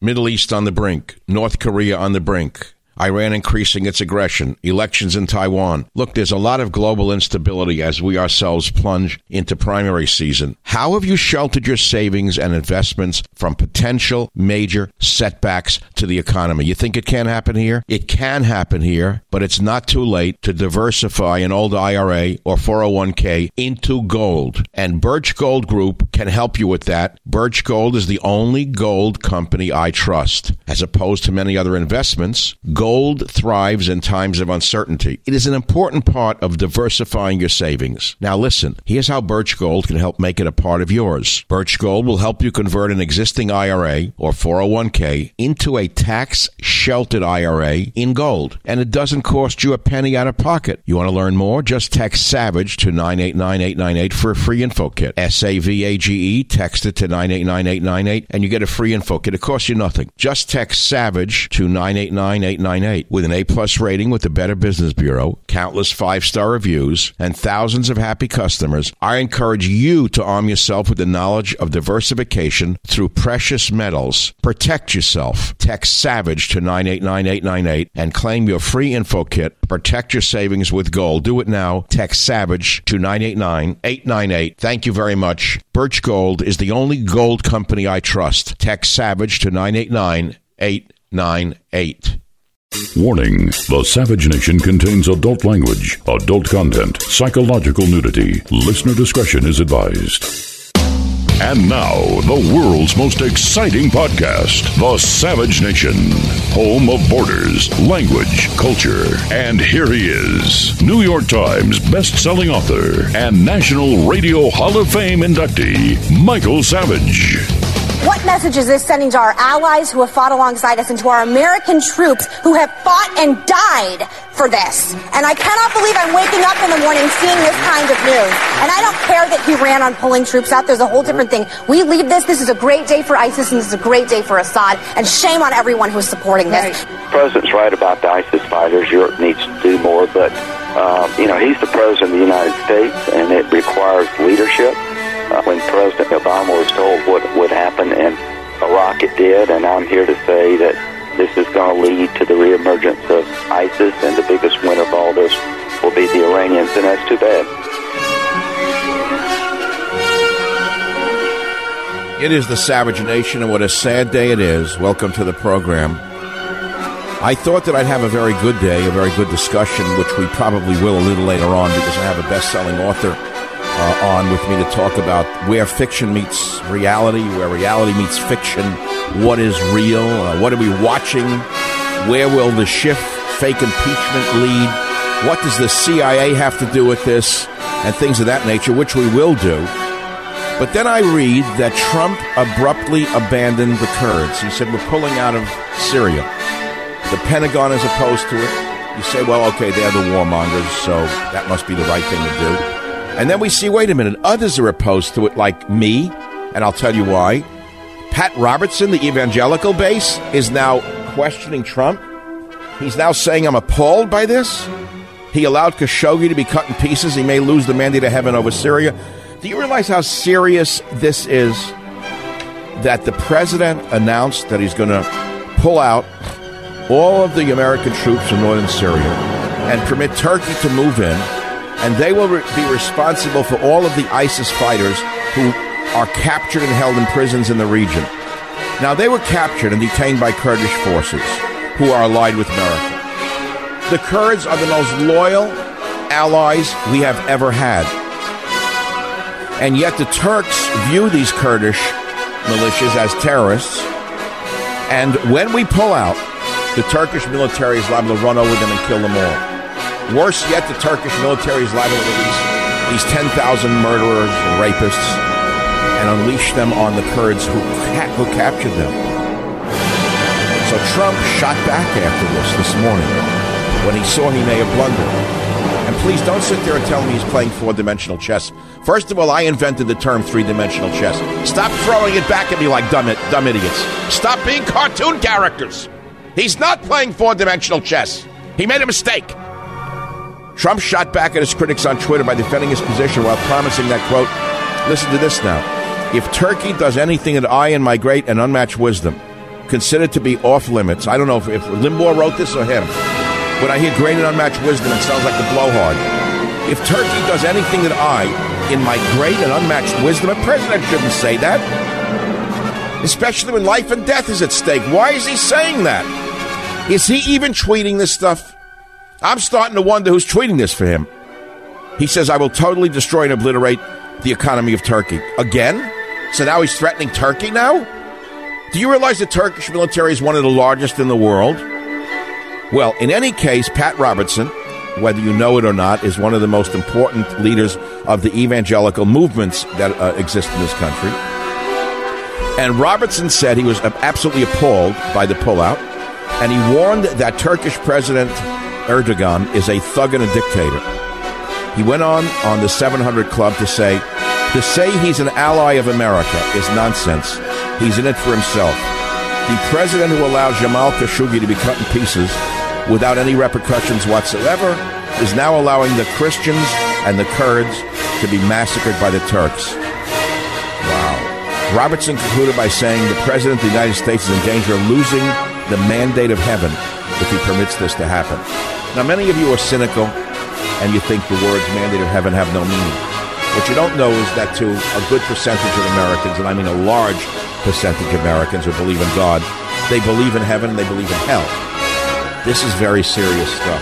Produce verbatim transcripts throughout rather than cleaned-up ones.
Middle East on the brink. North Korea on the brink. Iran increasing its aggression, elections in Taiwan. Look, there's a lot of global instability as we ourselves plunge into primary season. How have you sheltered your savings and investments from potential major setbacks to the economy? You think it can happen here? It can happen here, but it's not too late to diversify an old I R A or four oh one k into gold. And Birch Gold Group can help you with that. Birch Gold is the only gold company I trust. As opposed to many other investments, gold thrives in times of uncertainty. It is an important part of diversifying your savings. Now listen, here's how Birch Gold can help make it a part of yours. Birch Gold will help you convert an existing I R A or four oh one k into a tax-sheltered I R A in gold. And it doesn't cost you a penny out of pocket. You want to learn more? Just text SAVAGE to nine eight nine eight nine eight for a free info kit. S A V A G E, text it to nine eight nine eight nine eight and you get a free info kit. It costs you nothing. Just text SAVAGE to nine eight nine eight nine eight. With an A-plus rating with the Better Business Bureau, countless five-star reviews, and thousands of happy customers, I encourage you to arm yourself with the knowledge of diversification through precious metals. Protect yourself. Text SAVAGE to nine eight nine eight nine eight and claim your free info kit. Protect your savings with gold. Do it now. Text SAVAGE to nine eight nine eight nine eight. Thank you very much. Birch Gold is the only gold company I trust. Text SAVAGE to nine eight nine eight nine eight. Warning, the Savage Nation contains adult language, adult content, psychological nudity. Listener discretion is advised. And now, the world's most exciting podcast, The Savage Nation, home of borders, language, culture. And here he is, New York Times best-selling author and National Radio Hall of Fame inductee, Michael Savage. What message is this sending to our allies who have fought alongside us and to our American troops who have fought and died for this? And I cannot believe I'm waking up in the morning seeing this kind of news. And I don't care that he ran on pulling troops out. There's a whole different thing. We leave this. This is a great day for ISIS and this is a great day for Assad. And shame on everyone who's supporting this. The president's right about the ISIS fighters. Europe needs to do more. But, uh, you know, he's the president of the United States and it requires leadership. Uh, when President Obama was told what would happen in Iraq, it did, and I'm here to say that this is going to lead to the reemergence of ISIS, and the biggest winner of all this will be the Iranians, and that's too bad. It is the Savage Nation, and what a sad day it is. Welcome to the program. I thought that I'd have a very good day, a very good discussion, which we probably will a little later on because I have a best-selling author Uh, on with me to talk about where fiction meets reality, where reality meets fiction, what is real, uh, what are we watching, where will the Schiff fake impeachment lead, what does the C I A have to do with this, and things of that nature, which we will do. But then I read that Trump abruptly abandoned the Kurds. He said, we're pulling out of Syria. The Pentagon is opposed to it. You say, well, okay, they're the warmongers, so that must be the right thing to do. And then we see, wait a minute, others are opposed to it, like me, and I'll tell you why. Pat Robertson, the evangelical base, is now questioning Trump. He's now saying, I'm appalled by this. He allowed Khashoggi to be cut in pieces. He may lose the mandate of heaven over Syria. Do you realize how serious this is? That the president announced that he's going to pull out all of the American troops in northern Syria and permit Turkey to move in. And they will re- be responsible for all of the ISIS fighters who are captured and held in prisons in the region. Now, they were captured and detained by Kurdish forces who are allied with America. The Kurds are the most loyal allies we have ever had. And yet the Turks view these Kurdish militias as terrorists. And when we pull out, the Turkish military is liable to run over them and kill them all. Worse yet, the Turkish military is liable to release these ten thousand murderers and rapists and unleash them on the Kurds who, ca- who captured them. So Trump shot back after this this morning when he saw he may have blundered. And please don't sit there and tell me he's playing four-dimensional chess. First of all, I invented the term three-dimensional chess. Stop throwing it back at me like dumb, dumb idiots. Stop being cartoon characters. He's not playing four-dimensional chess. He made a mistake. Trump shot back at his critics on Twitter by defending his position while promising that, quote, listen to this now, if Turkey does anything that I, in my great and unmatched wisdom, considered to be off limits. I don't know if, if Limbaugh wrote this or him. When I hear great and unmatched wisdom, it sounds like the blowhard. If Turkey does anything that I, in my great and unmatched wisdom, a president shouldn't say that. Especially when life and death is at stake. Why is he saying that? Is he even tweeting this stuff? I'm starting to wonder who's tweeting this for him. He says, I will totally destroy and obliterate the economy of Turkey. Again? So now he's threatening Turkey now? Do you realize the Turkish military is one of the largest in the world? Well, in any case, Pat Robertson, whether you know it or not, is one of the most important leaders of the evangelical movements that uh, exist in this country. And Robertson said he was absolutely appalled by the pullout, and he warned that Turkish President Erdogan is a thug and a dictator. He went on on the seven hundred Club to say, to say he's an ally of America is nonsense. He's in it for himself. The president who allowed Jamal Khashoggi to be cut in pieces without any repercussions whatsoever is now allowing the Christians and the Kurds to be massacred by the Turks. Wow. Robertson concluded by saying the president of the United States is in danger of losing the mandate of heaven if he permits this to happen. Now, many of you are cynical and you think the words mandate of heaven have no meaning. What you don't know is that to a good percentage of Americans, and I mean a large percentage of Americans who believe in God, they believe in heaven and they believe in hell. This is very serious stuff.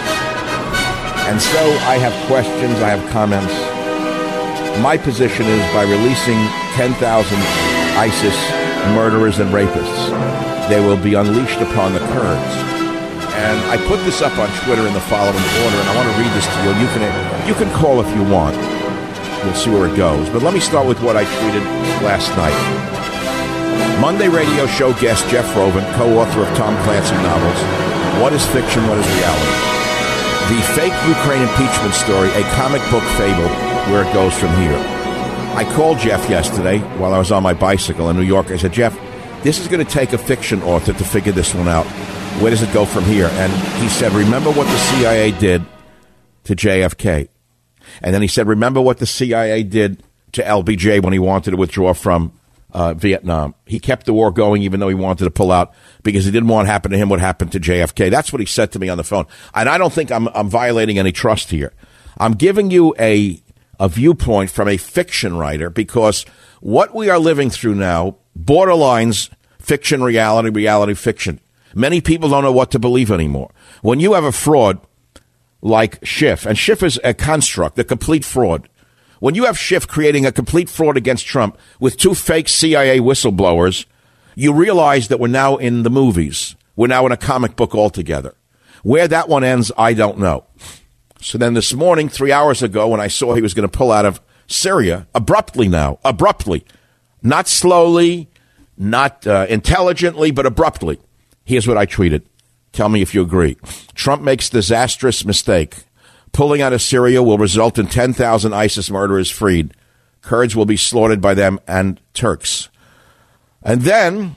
And so I have questions, I have comments. My position is by releasing ten thousand ISIS murderers and rapists, they will be unleashed upon the Kurds. And I put this up on Twitter in the following order, and I want to read this to you. You can, you can call if you want. We'll see where it goes. But let me start with what I tweeted last night. Monday radio show guest Jeff Rovin, co-author of Tom Clancy novels, What is Fiction, What is Reality? The fake Ukraine impeachment story, a comic book fable, where it goes from here. I called Jeff yesterday while I was on my bicycle in New York. I said, Jeff, this is going to take a fiction author to figure this one out. Where does it go from here? And he said, remember what the C I A did to J F K. And then he said, remember what the C I A did to L B J when he wanted to withdraw from uh, Vietnam. He kept the war going even though he wanted to pull out because he didn't want to happen to him what happened to J F K. That's what he said to me on the phone. And I don't think I'm, I'm violating any trust here. I'm giving you a, a viewpoint from a fiction writer because what we are living through now borderlines fiction, reality, reality, fiction. Many people don't know what to believe anymore. When you have a fraud like Schiff, and Schiff is a construct, a complete fraud. When you have Schiff creating a complete fraud against Trump with two fake C I A whistleblowers, you realize that we're now in the movies. We're now in a comic book altogether. Where that one ends, I don't know. So then this morning, three hours ago, when I saw he was going to pull out of Syria, abruptly now, abruptly, not slowly, not uh, intelligently, but abruptly, here's what I tweeted. Tell me if you agree. Trump makes disastrous mistake. Pulling out of Syria will result in ten thousand ISIS murderers freed. Kurds will be slaughtered by them and Turks. And then,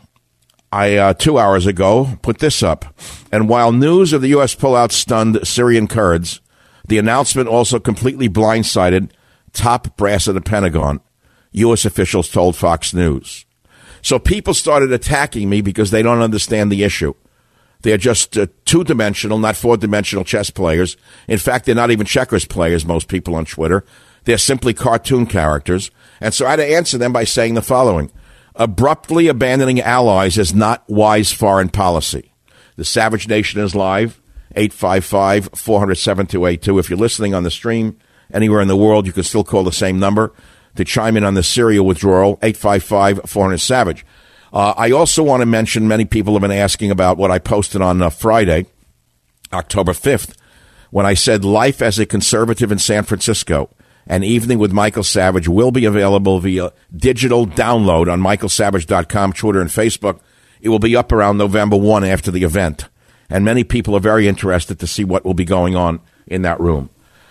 I uh, two hours ago, put this up. And while news of the U S pullout stunned Syrian Kurds, the announcement also completely blindsided top brass of the Pentagon, U S officials told Fox News. So people started attacking me because they don't understand the issue. They're just uh, two-dimensional, not four-dimensional chess players. In fact, they're not even checkers players, most people on Twitter. They're simply cartoon characters. And so I had to answer them by saying the following. Abruptly abandoning allies is not wise foreign policy. The Savage Nation is live, eight five five, four hundred, seven two eight two. If you're listening on the stream anywhere in the world, you can still call the same number to chime in on the Syria withdrawal, eight five five, four hundred, SAVAGE. Uh, I also want to mention many people have been asking about what I posted on uh, Friday, October fifth, when I said life as a conservative in San Francisco, an evening with Michael Savage will be available via digital download on michael savage dot com, Twitter, and Facebook. It will be up around November first after the event. And many people are very interested to see what will be going on in that room.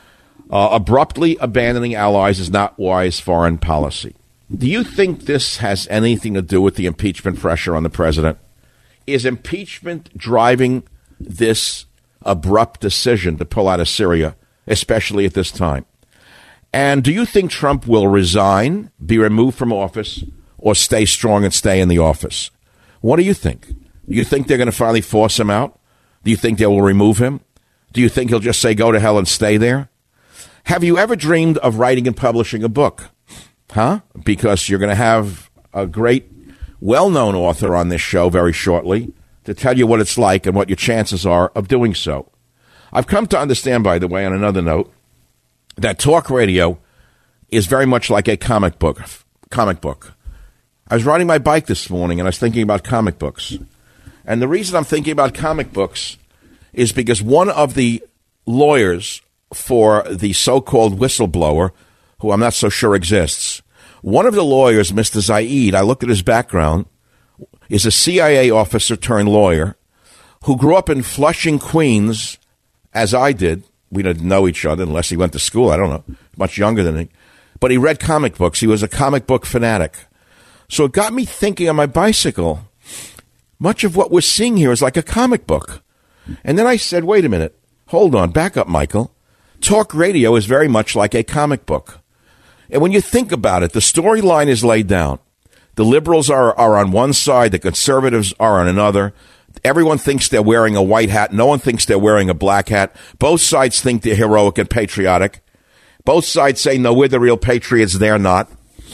Uh, abruptly abandoning allies is not wise foreign policy. Do you think this has anything to do with the impeachment pressure on the president? Is impeachment driving this abrupt decision to pull out of Syria, especially at this time? And do you think Trump will resign, be removed from office, or stay strong and stay in the office? What do you think? Do you think they're going to finally force him out? Do you think they will remove him? Do you think he'll just say, go to hell and stay there? Have you ever dreamed of writing and publishing a book? Huh? Because you're going to have a great, well-known author on this show very shortly to tell you what it's like and what your chances are of doing so. I've come to understand, by the way, on another note, that talk radio is very much like a comic book. Comic book. I was riding my bike this morning and I was thinking about comic books. And the reason I'm thinking about comic books is because one of the lawyers for the so-called whistleblower, who I'm not so sure exists, one of the lawyers, Mister Zaid, I looked at his background, is a C I A officer turned lawyer who grew up in Flushing, Queens, as I did. We didn't know each other unless he went to school. I don't know, much younger than me. But he read comic books. He was a comic book fanatic. So it got me thinking on my bicycle, much of what we're seeing here is like a comic book. And then I said, wait a minute, hold on, back up, Michael. Talk radio is very much like a comic book. And when you think about it, the storyline is laid down. The liberals are, are on one side, the conservatives are on another. Everyone thinks they're wearing a white hat. No one thinks they're wearing a black hat. Both sides think they're heroic and patriotic. Both sides say, no, we're the real patriots. They're not.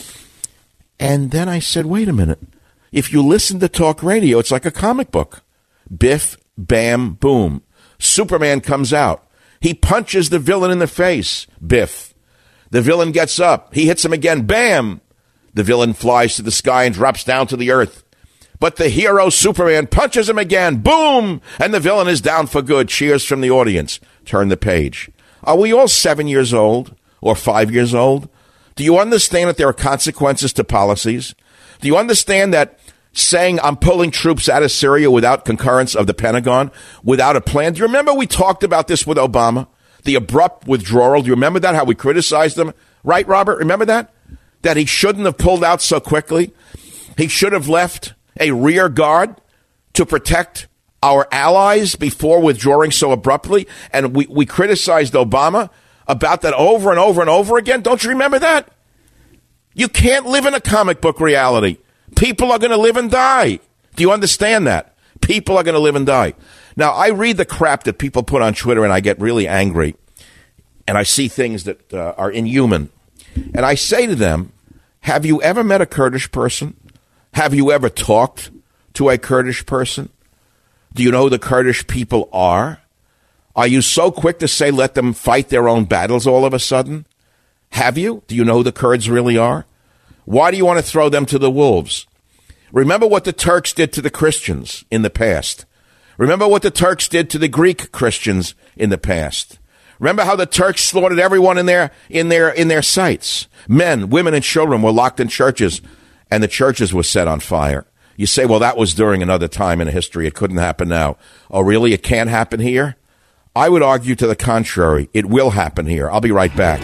And then I said, wait a minute. If you listen to talk radio, it's like a comic book. Biff, bam, boom. Superman comes out. He punches the villain in the face. Biff. The villain gets up. He hits him again. Bam. The villain flies to the sky and drops down to the earth. But the hero, Superman, punches him again. Boom! And the villain is down for good. Cheers from the audience. Turn the page. Are we all seven years old or five years old? Do you understand that there are consequences to policies? Do you understand that saying I'm pulling troops out of Syria without concurrence of the Pentagon, without a plan? Do you remember we talked about this with Obama? The abrupt withdrawal. Do you remember that? How we criticized him? Right, Robert? Remember that? That he shouldn't have pulled out so quickly? He should have left a rear guard to protect our allies before withdrawing so abruptly. And we, we criticized Obama about that over and over and over again. Don't you remember that? You can't live in a comic book reality. People are going to live and die. Do you understand that? People are going to live and die. Now, I read the crap that people put on Twitter and I get really angry. And I see things that uh, are inhuman. And I say to them, have you ever met a Kurdish person? Have you ever talked to a Kurdish person? Do you know who the Kurdish people are? Are you so quick to say let them fight their own battles all of a sudden? Have you? Do you know who the Kurds really are? Why do you want to throw them to the wolves? Remember what the Turks did to the Christians in the past. Remember what the Turks did to the Greek Christians in the past. Remember how the Turks slaughtered everyone in their in their in their sights. Men, women, and children were locked in churches, and the churches were set on fire. You say, well, that was during another time in history. It couldn't happen now. Oh, really? It can't happen here? I would argue to the contrary. It will happen here. I'll be right back.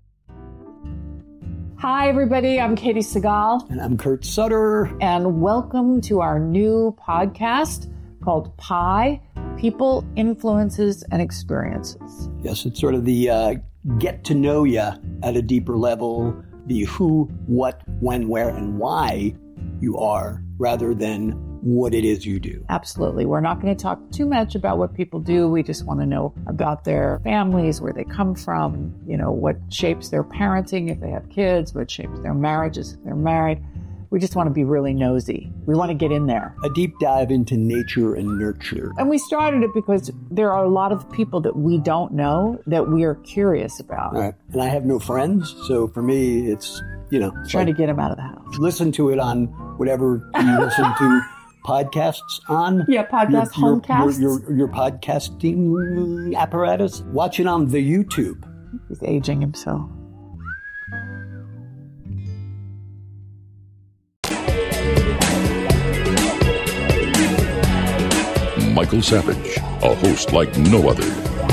Hi, everybody. I'm Katie Segal. And I'm Kurt Sutter. And welcome to our new podcast called Pi, People, Influences, and Experiences. Yes, it's sort of the uh, get to know you at a deeper level, the who, what, when, where, and why you are, rather than what it is you do. Absolutely. We're not going to talk too much about what people do. We just want to know about their families, where they come from, you know, what shapes their parenting if they have kids, what shapes their marriages if they're married. We just want to be really nosy. We want to get in there. A deep dive into nature and nurture. And we started it because there are a lot of people that we don't know that we are curious about. Right. And I have no friends, so for me, it's, you know. Trying like, to get them out of the house. Listen to it on whatever you listen to podcasts on. Yeah, podcast, your, homecasts. Your, your, your podcasting apparatus. Watch it on the YouTube. He's aging himself. Michael Savage, a host like no other.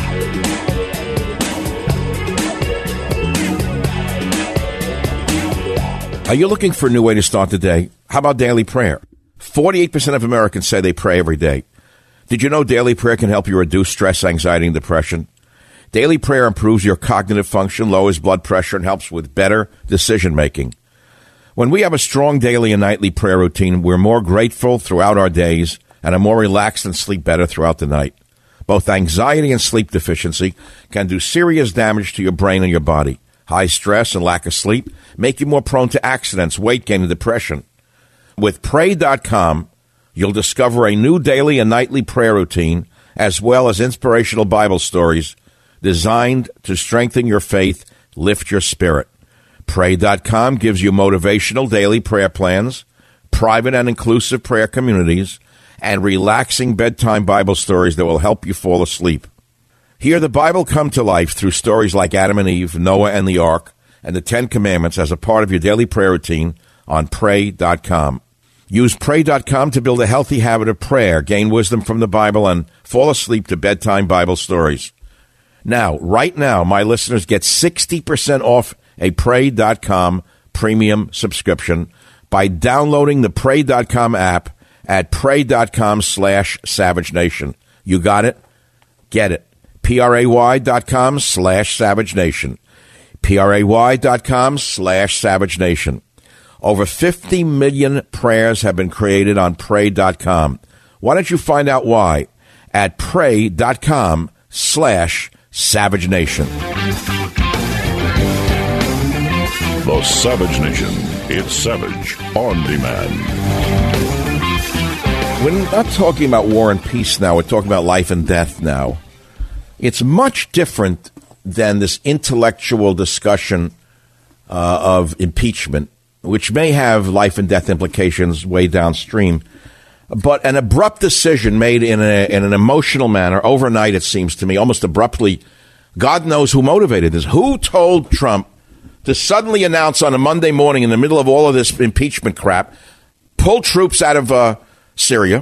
Are you looking for a new way to start the day? How about daily prayer? forty-eight percent of Americans say they pray every day. Did you know daily prayer can help you reduce stress, anxiety, and depression? Daily prayer improves your cognitive function, lowers blood pressure, and helps with better decision-making. When we have a strong daily and nightly prayer routine, we're more grateful throughout our days, and are more relaxed and sleep better throughout the night. Both anxiety and sleep deficiency can do serious damage to your brain and your body. High stress and lack of sleep make you more prone to accidents, weight gain, and depression. With Pray dot com, you'll discover a new daily and nightly prayer routine, as well as inspirational Bible stories designed to strengthen your faith, lift your spirit. Pray dot com gives you motivational daily prayer plans, private and inclusive prayer communities, and relaxing bedtime Bible stories that will help you fall asleep. Hear the Bible come to life through stories like Adam and Eve, Noah and the Ark, and the Ten Commandments as a part of your daily prayer routine on Pray dot com. Use Pray dot com to build a healthy habit of prayer, gain wisdom from the Bible, and fall asleep to bedtime Bible stories. Now, right now, my listeners get sixty percent off a Pray dot com premium subscription by downloading the Pray dot com app at Pray dot com slash Savage Nation. You got it? Get it. P R A Y dot com slash Savage Nation. P R A Y dot com slash Savage Nation. Over fifty million prayers have been created on Pray dot com. Why don't you find out why at Pray dot com slash Savage Nation. The Savage Nation. It's Savage on demand. We're not talking about war and peace now. We're talking about life and death now. It's much different than this intellectual discussion uh, of impeachment, which may have life and death implications way downstream. But an abrupt decision made in, a, in an emotional manner, overnight, it seems to me, almost abruptly. God knows who motivated this. Who told Trump to suddenly announce on a Monday morning in the middle of all of this impeachment crap, pull troops out of uh, Syria,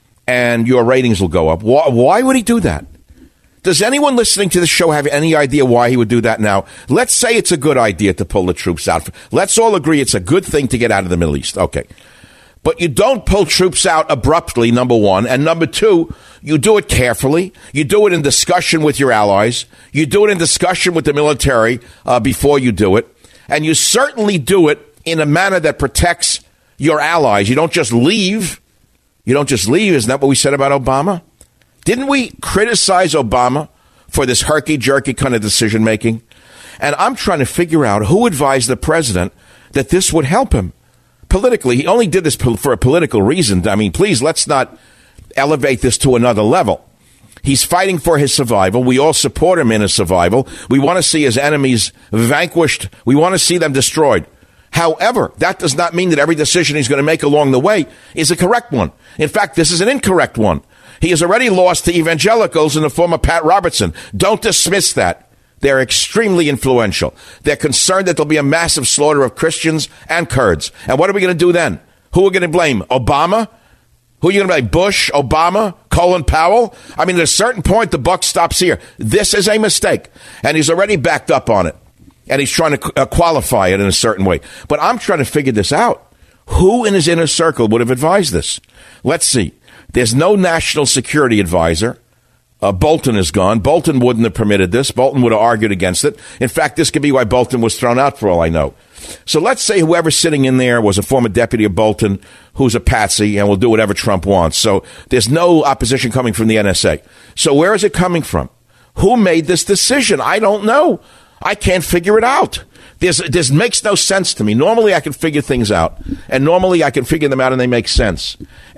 and your ratings will go up? Why, why would he do that? Does anyone listening to the show have any idea why he would do that now? Let's say it's a good idea to pull the troops out. Let's all agree it's a good thing to get out of the Middle East. Okay. But you don't pull troops out abruptly, number one. And number two, you do it carefully. You do it in discussion with your allies. You do it in discussion with the military uh, before you do it. And you certainly do it in a manner that protects your allies. You don't just leave. You don't just leave. Isn't that what we said about Obama? Didn't we criticize Obama for this herky-jerky kind of decision-making? And I'm trying to figure out who advised the president that this would help him politically. He only did this for a political reason. I mean, please, let's not elevate this to another level. He's fighting for his survival. We all support him in his survival. We want to see his enemies vanquished. We want to see them destroyed. However, that does not mean that every decision he's going to make along the way is a correct one. In fact, this is an incorrect one. He has already lost to evangelicals in the form of Pat Robertson. Don't dismiss that. They're extremely influential. They're concerned that there'll be a massive slaughter of Christians and Kurds. And what are we going to do then? Who are we going to blame? Obama? Who are you going to blame? Bush? Obama? Colin Powell? I mean, at a certain point, the buck stops here. This is a mistake. And he's already backed up on it. And he's trying to uh, qualify it in a certain way. But I'm trying to figure this out. Who in his inner circle would have advised this? Let's see. There's no national security advisor. Uh, Bolton is gone. Bolton wouldn't have permitted this. Bolton would have argued against it. In fact, this could be why Bolton was thrown out for all I know. So let's say whoever's sitting in there was a former deputy of Bolton who's a patsy and will do whatever Trump wants. So there's no opposition coming from the N S A. So where is it coming from? Who made this decision? I don't know. I can't figure it out. This, this makes no sense to me. Normally I can figure things out. And normally I can figure them out and they make sense.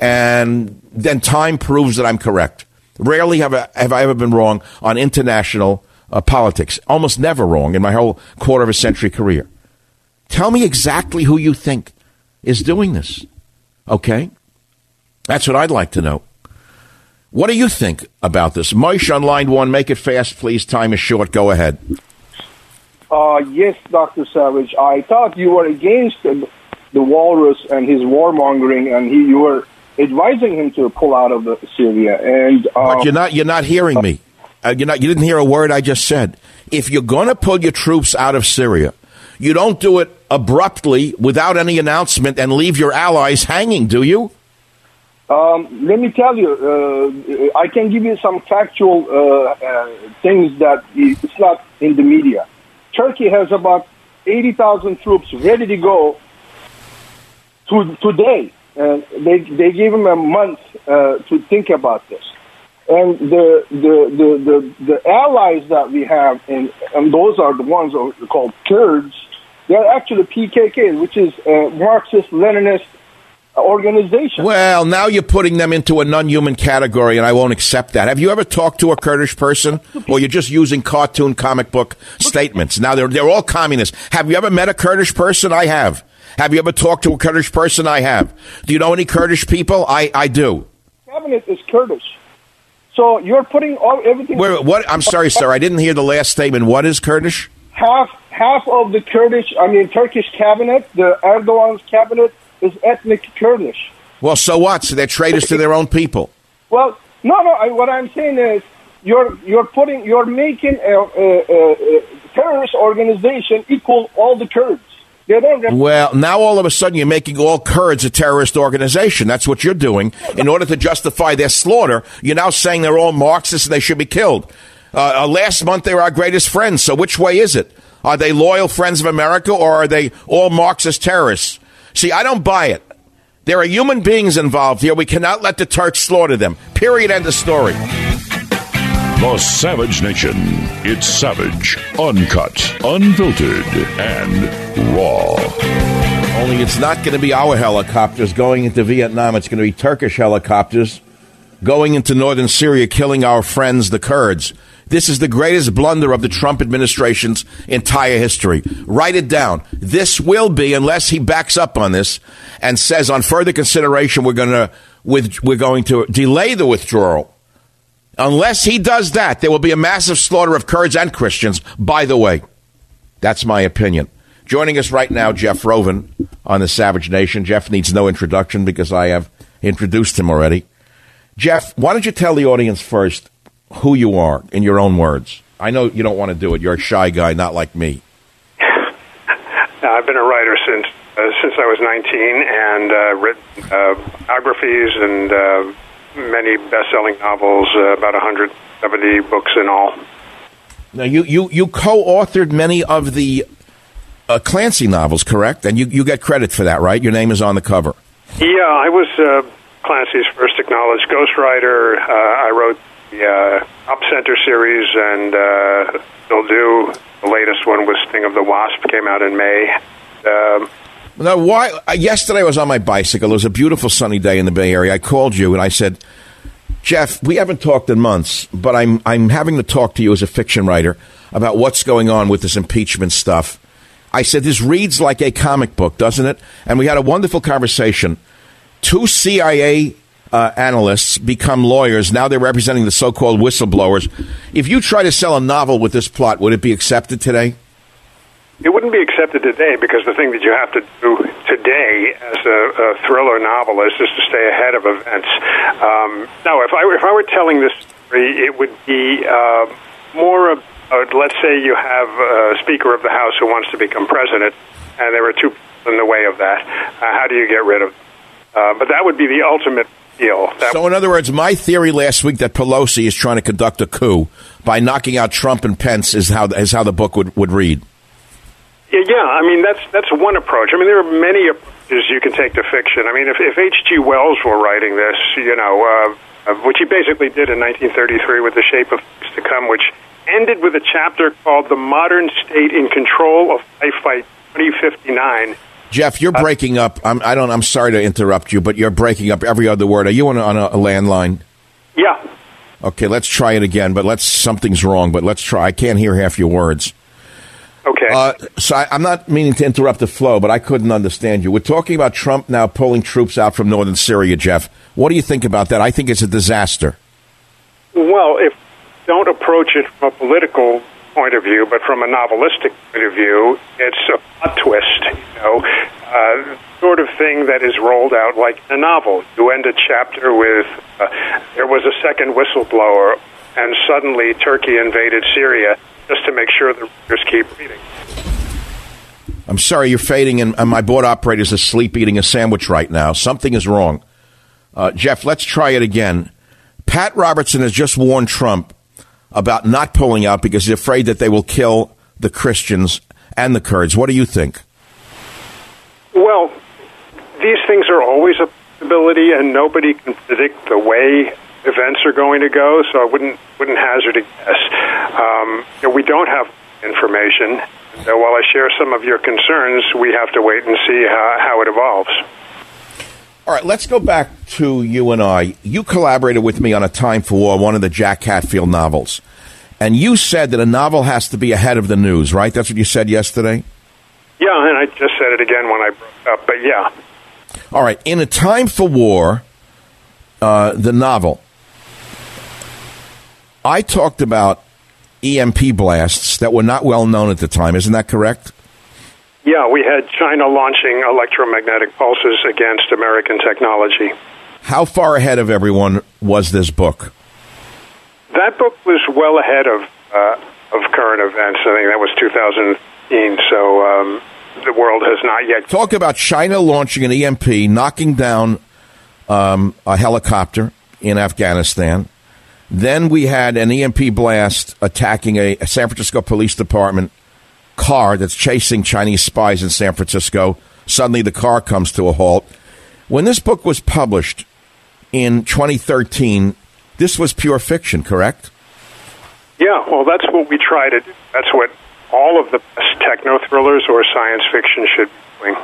And then time proves that I'm correct. Rarely have I, have I ever been wrong on international uh, politics. Almost never wrong in my whole quarter of a century career. Tell me exactly who you think is doing this. Okay? That's what I'd like to know. What do you think about this? Moish on line one, make it fast, please. Time is short. Go ahead. Uh, yes, Doctor Savage. I thought you were against the, the walrus and his warmongering, and he, you were advising him to pull out of the Syria. And uh, but you're not. You're not hearing me. Uh, you're not. You didn't hear a word I just said. If you're going to pull your troops out of Syria, you don't do it abruptly without any announcement and leave your allies hanging, do you? Um, let me tell you. Uh, I can give you some factual uh, uh, things that it's not in the media. Turkey has about eighty thousand troops ready to go to, today and they they gave him a month uh, to think about this. And the the, the, the the allies that we have, in, and those are the ones that are called Kurds, they're actually P K K, which is a Marxist-Leninist organization. Well, now you're putting them into a non-human category, and I won't accept that. Have you ever talked to a Kurdish person, or you're just using cartoon comic book statements? Now, they're, they're all communists. Have you ever met a Kurdish person? I have. Have you ever talked to a Kurdish person? I have. Do you know any Kurdish people? I, I do. Cabinet is Kurdish. So you're putting all everything... Wait, what? I'm sorry, sir. I didn't hear the last statement. What is Kurdish? Half half of the Kurdish, I mean, Turkish cabinet, the Erdogan's cabinet, is ethnic Kurdish. Well, so what? So they're traitors to their own people. Well, no, no. I, what I'm saying is, you're you're putting, you're making a, a, a, a terrorist organization equal all the Kurds. They don't rep- well, now all of a sudden you're making all Kurds a terrorist organization. That's what you're doing. In order to justify their slaughter, you're now saying they're all Marxists and they should be killed. Uh, uh, last month they were our greatest friends. So which way is it? Are they loyal friends of America, or are they all Marxist terrorists? See, I don't buy it. There are human beings involved here. We cannot let the Turks slaughter them. Period. End of story. The Savage Nation. It's savage, uncut, unfiltered, and raw. Only it's not going to be our helicopters going into Vietnam. It's going to be Turkish helicopters going into northern Syria, killing our friends, the Kurds. This is the greatest blunder of the Trump administration's entire history. Write it down. This will be, unless he backs up on this and says on further consideration we're going to with we're going to delay the withdrawal. Unless he does that, there will be a massive slaughter of Kurds and Christians. By the way, that's my opinion. Joining us right now, Jeff Rovin on the Savage Nation. Jeff needs no introduction because I have introduced him already. Jeff, why don't you tell the audience first who you are in your own words? I know you don't want to do it. You're a shy guy, not like me. I've been a writer since uh, since I was nineteen, and uh, written uh, biographies and uh, many best-selling novels, uh, about one hundred seventy books in all. Now, you, you, you co-authored many of the uh, Clancy novels, correct? And you, you get credit for that, right? Your name is on the cover. Yeah, I was uh, Clancy's first acknowledged ghostwriter. Uh, I wrote the uh, Op Center series, and uh, still do. The latest one was Sting of the Wasp, came out in May. Um, now, why? Uh, yesterday I was on my bicycle. It was a beautiful sunny day in the Bay Area. I called you and I said, Jeff, we haven't talked in months, but I'm I'm having to talk to you as a fiction writer about what's going on with this impeachment stuff. I said, this reads like a comic book, doesn't it? And we had a wonderful conversation. Two C I A uh, analysts become lawyers. Now they're representing the so-called whistleblowers. If you try to sell a novel with this plot, would it be accepted today? It wouldn't be accepted today, because the thing that you have to do today as a, a thriller novelist is to stay ahead of events. Um, now, if I, if I were telling this story, it would be uh, more of, uh, let's say you have a Speaker of the House who wants to become president, and there are two people in the way of that. Uh, how do you get rid of them? Uh, but that would be the ultimate deal. That so, in other words, my theory last week that Pelosi is trying to conduct a coup by knocking out Trump and Pence is how is how the book would, would read. Yeah, yeah, I mean, that's that's one approach. I mean, there are many approaches you can take to fiction. I mean, if if H G Wells were writing this, you know, uh, which he basically did in nineteen thirty-three with The Shape of Things to Come, which ended with a chapter called The Modern State in Control of Life by twenty fifty-nine. Jeff, you're breaking up. I'm, I don't. I'm sorry to interrupt you, but you're breaking up every other word. Are you on a, on a landline? Yeah. Okay, let's try it again. But let's. Something's wrong. But let's try. I can't hear half your words. Okay. Uh, so I, I'm not meaning to interrupt the flow, but I couldn't understand you. We're talking about Trump now pulling troops out from northern Syria, Jeff. What do you think about that? I think it's a disaster. Well, if don't approach it from a political point of view, but from a novelistic point of view, it's a plot twist, you know, uh, sort of thing that is rolled out like a novel. You end a chapter with, uh, there was a second whistleblower, and suddenly Turkey invaded Syria, just to make sure the readers keep reading. I'm sorry, you're fading, and, and my board operator's asleep eating a sandwich right now. Something is wrong. Uh, Jeff, let's try it again. Pat Robertson has just warned Trump about not pulling out because he's afraid that they will kill the Christians and the Kurds. What do you think? Well, these things are always a ability, and nobody can predict the way events are going to go, so I wouldn't wouldn't hazard a guess. Um, you know, we don't have information. So while I share some of your concerns, we have to wait and see how, how it evolves. All right, let's go back to you and I. You collaborated with me on A Time for War, one of the Jack Hatfield novels. And you said that a novel has to be ahead of the news, right? That's what you said yesterday? Yeah, and I just said it again when I broke up, but yeah. All right, in A Time for War, uh, the novel, I talked about E M P blasts that were not well known at the time. Isn't that correct? Yeah, we had China launching electromagnetic pulses against American technology. How far ahead of everyone was this book? That book was well ahead of uh, of current events. I think that was two thousand fifteen, so um, the world has not yet... Talk about China launching an E M P, knocking down um, a helicopter in Afghanistan. Then we had an E M P blast attacking a, a San Francisco Police Department car that's chasing Chinese spies in San Francisco. Suddenly the car comes to a halt. When this book was published in twenty thirteen, this was pure fiction, correct? Yeah, well, that's what we try to do. That's what all of the best techno-thrillers or science fiction should be doing.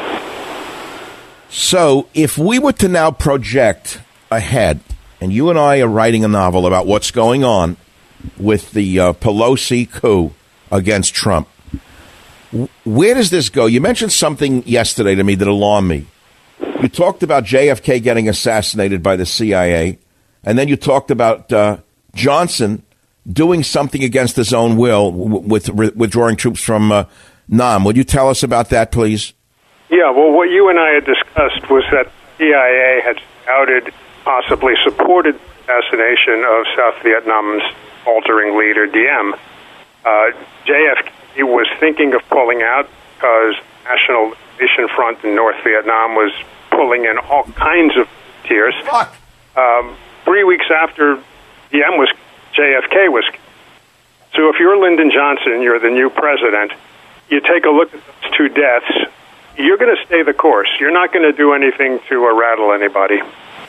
So if we were to now project ahead, and you and I are writing a novel about what's going on with the uh, Pelosi coup against Trump, where does this go? You mentioned something yesterday to me that alarmed me. You talked about J F K getting assassinated by the C I A, and then you talked about uh, Johnson doing something against his own will with re- withdrawing troops from uh, Nam. Would you tell us about that, please? Yeah, well, what you and I had discussed was that the C I A had outed, possibly supported the assassination of South Vietnam's altering leader, Diem. Uh, J F K was thinking of pulling out because National Liberation Front in North Vietnam was pulling in all kinds of tears. Um, three weeks after Diem was, J F K was. So if you're Lyndon Johnson, you're the new president, you take a look at those two deaths, you're going to stay the course. You're not going to do anything to uh, rattle anybody.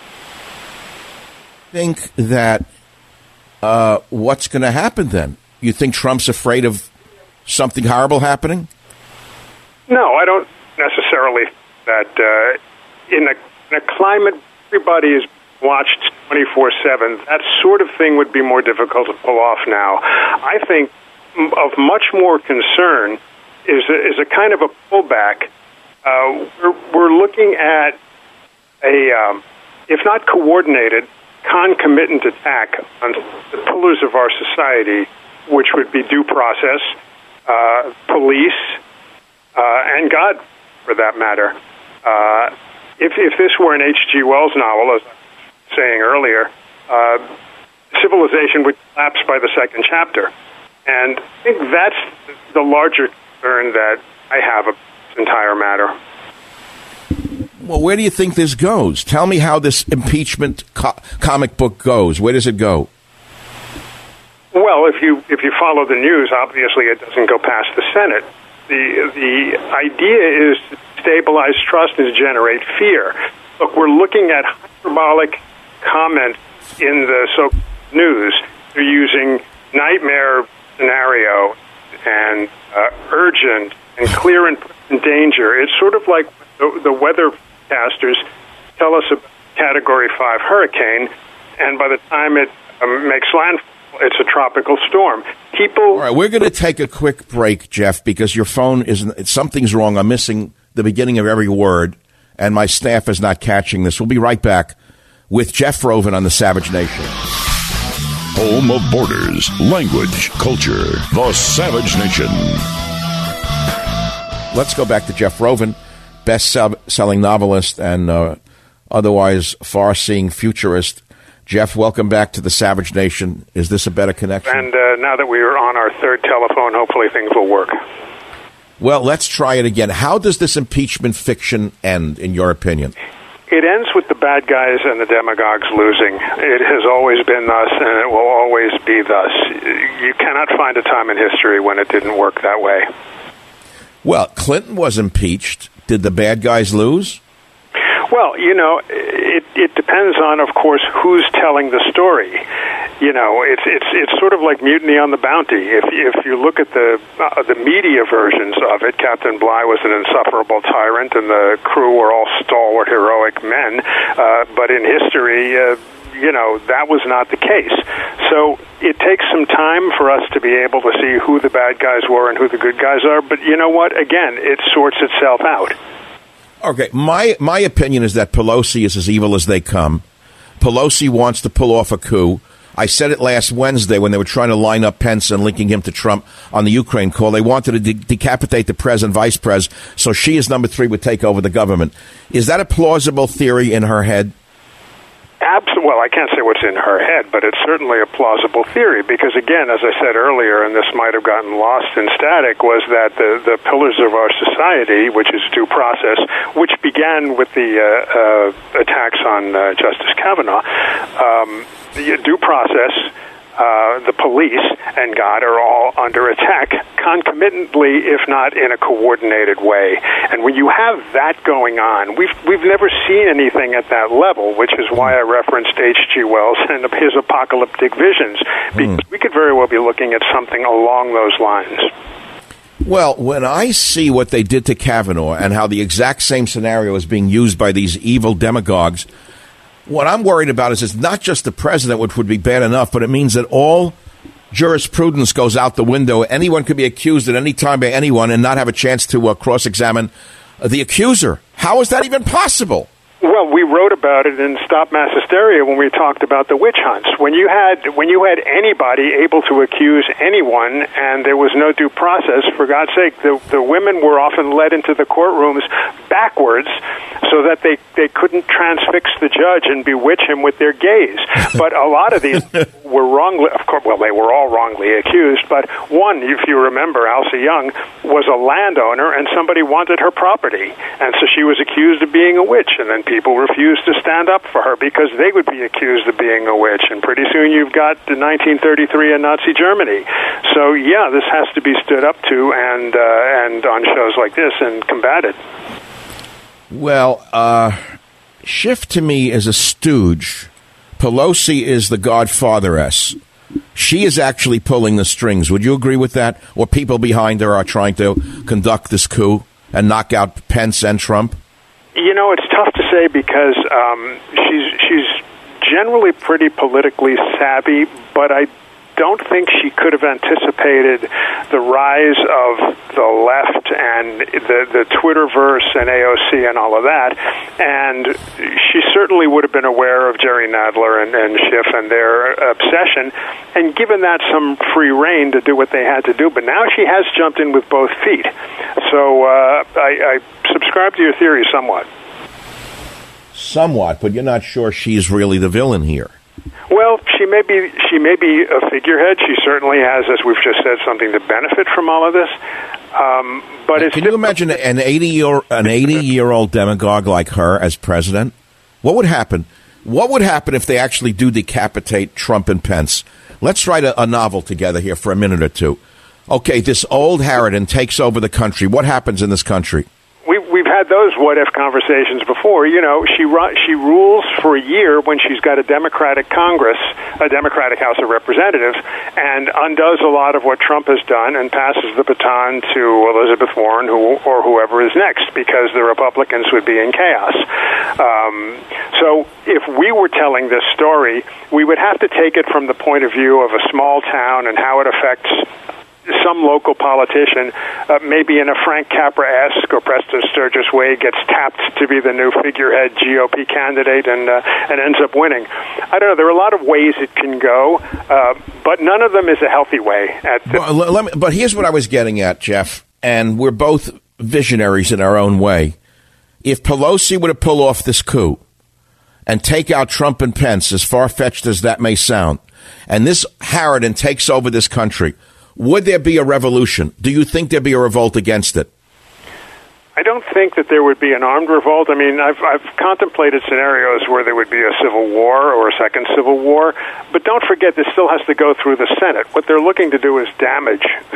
Think that uh, what's going to happen then? You think Trump's afraid of something horrible happening? No, I don't necessarily think that uh, in, a, in a climate everybody is watched twenty-four seven, that sort of thing would be more difficult to pull off now. I think of much more concern is a, is a kind of a pullback. Uh, we're, we're looking at a, um, if not coordinated, concomitant attack on the pillars of our society, which would be due process, uh, police, uh, and God, for that matter. Uh, if, if this were an H G Wells novel, as I was saying earlier, uh, civilization would collapse by the second chapter. And I think that's the larger concern that I have of this entire matter. Well, where do you think this goes? Tell me how this impeachment co- comic book goes. Where does it go? Well, if you if you follow the news, obviously it doesn't go past the Senate. The the idea is to stabilize trust and to generate fear. Look, we're looking at hyperbolic comments in the so news. They're using nightmare scenario and uh, urgent and clear and present danger. It's sort of like the, the weather forecasters tell us about Category five hurricane, and by the time it um, makes landfall, it's a tropical storm. People. All right, we're going to take a quick break, Jeff, because your phone isn't. Something's wrong. I'm missing the beginning of every word, and my staff is not catching this. We'll be right back with Jeff Rovin on the Savage Nation. Home of borders, language, culture, the Savage Nation. Let's go back to Jeff Rovin, best-selling novelist and uh, otherwise far-seeing futurist. Jeff, welcome back to the Savage Nation. Is this a better connection? And uh, now that we are on our third telephone, hopefully things will work. Well, let's try it again. How does this impeachment fiction end, in your opinion? It ends with the bad guys and the demagogues losing. It has always been thus, and it will always be thus. You cannot find a time in history when it didn't work that way. Well, Clinton was impeached. Did the bad guys lose? Well, you know, it it depends on, of course, who's telling the story. You know, it's it's it's sort of like Mutiny on the Bounty. If if you look at the uh, the media versions of it, Captain Bligh was an insufferable tyrant, and the crew were all stalwart, heroic men. Uh, but in history, uh, you know, that was not the case. So it takes some time for us to be able to see who the bad guys were and who the good guys are. But you know what? Again, it sorts itself out. Okay, my my opinion is that Pelosi is as evil as they come. Pelosi wants to pull off a coup. I said it last Wednesday when they were trying to line up Pence and linking him to Trump on the Ukraine call. They wanted to de- decapitate the president, vice president, so she as number three would take over the government. Is that a plausible theory in her head? Absolutely. Well, I can't say what's in her head, but it's certainly a plausible theory because, again, as I said earlier, and this might have gotten lost in static, was that the, the pillars of our society, which is due process, which began with the uh, uh, attacks on uh, Justice Kavanaugh, um, the due process, Uh, the police, and God are all under attack concomitantly, if not in a coordinated way. And when you have that going on, we've we've never seen anything at that level, which is why I referenced H G Wells and his apocalyptic visions, because mm. we could very well be looking at something along those lines. Well, when I see what they did to Kavanaugh and how the exact same scenario is being used by these evil demagogues, what I'm worried about is it's not just the president, which would be bad enough, but it means that all jurisprudence goes out the window. Anyone could be accused at any time by anyone and not have a chance to uh, cross-examine uh, the accuser. How is that even possible? Well, we wrote about it in Stop Mass Hysteria when we talked about the witch hunts. When you had when you had anybody able to accuse anyone and there was no due process, for God's sake, the, the women were often led into the courtrooms backwards so that they, they couldn't transfix the judge and bewitch him with their gaze. But a lot of these were wrongly, of course, well, they were all wrongly accused, but one, if you remember, Elsie Young, was a landowner and somebody wanted her property. And so she was accused of being a witch, and then people refused to stand up for her because they would be accused of being a witch. And pretty soon you've got nineteen thirty-three in Nazi Germany. So, yeah, this has to be stood up to and, uh, and on shows like this and combated. Well, uh, Schiff to me is a stooge. Pelosi is the godfatheress. She is actually pulling the strings. Would you agree with that? Or people behind her are trying to conduct this coup and knock out Pence and Trump? You know, it's tough to say because um, she's she's generally pretty politically savvy, but I don't think she could have anticipated the rise of the left and the, the Twitterverse and A O C and all of that. And she certainly would have been aware of Jerry Nadler and, and Schiff and their obsession and given that some free rein to do what they had to do. But now she has jumped in with both feet. So uh, I, I subscribe to your theory somewhat. Somewhat, but you're not sure she's really the villain here. Well, she may be she may be a figurehead. She certainly has, as we've just said, something to benefit from all of this. Um, but it's can you imagine an eighty year an eighty year old demagogue like her as president? What would happen? What would happen if they actually do decapitate Trump and Pence? Let's write a, a novel together here for a minute or two. Okay, this old harridan takes over the country. What happens in this country? We've, we've had those what-if conversations before. You know, she ru- she rules for a year when she's got a Democratic Congress, a Democratic House of Representatives, and undoes a lot of what Trump has done and passes the baton to Elizabeth Warren who, or whoever is next, because the Republicans would be in chaos. Um, so if we were telling this story, we would have to take it from the point of view of a small town and how it affects some local politician, uh, maybe in a Frank Capra-esque or Preston Sturgis way, gets tapped to be the new figurehead G O P candidate and uh, and ends up winning. I don't know. There are a lot of ways it can go, uh, but none of them is a healthy way. At the- well, let me, but here's what I was getting at, Jeff, and we're both visionaries in our own way. If Pelosi were to pull off this coup and take out Trump and Pence, as far-fetched as that may sound, and this harridan takes over this country, would there be a revolution? Do you think there'd be a revolt against it? I don't think that there would be an armed revolt. I mean, I've, I've contemplated scenarios where there would be a civil war or a second civil war, but don't forget this still has to go through the Senate. What they're looking to do is damage the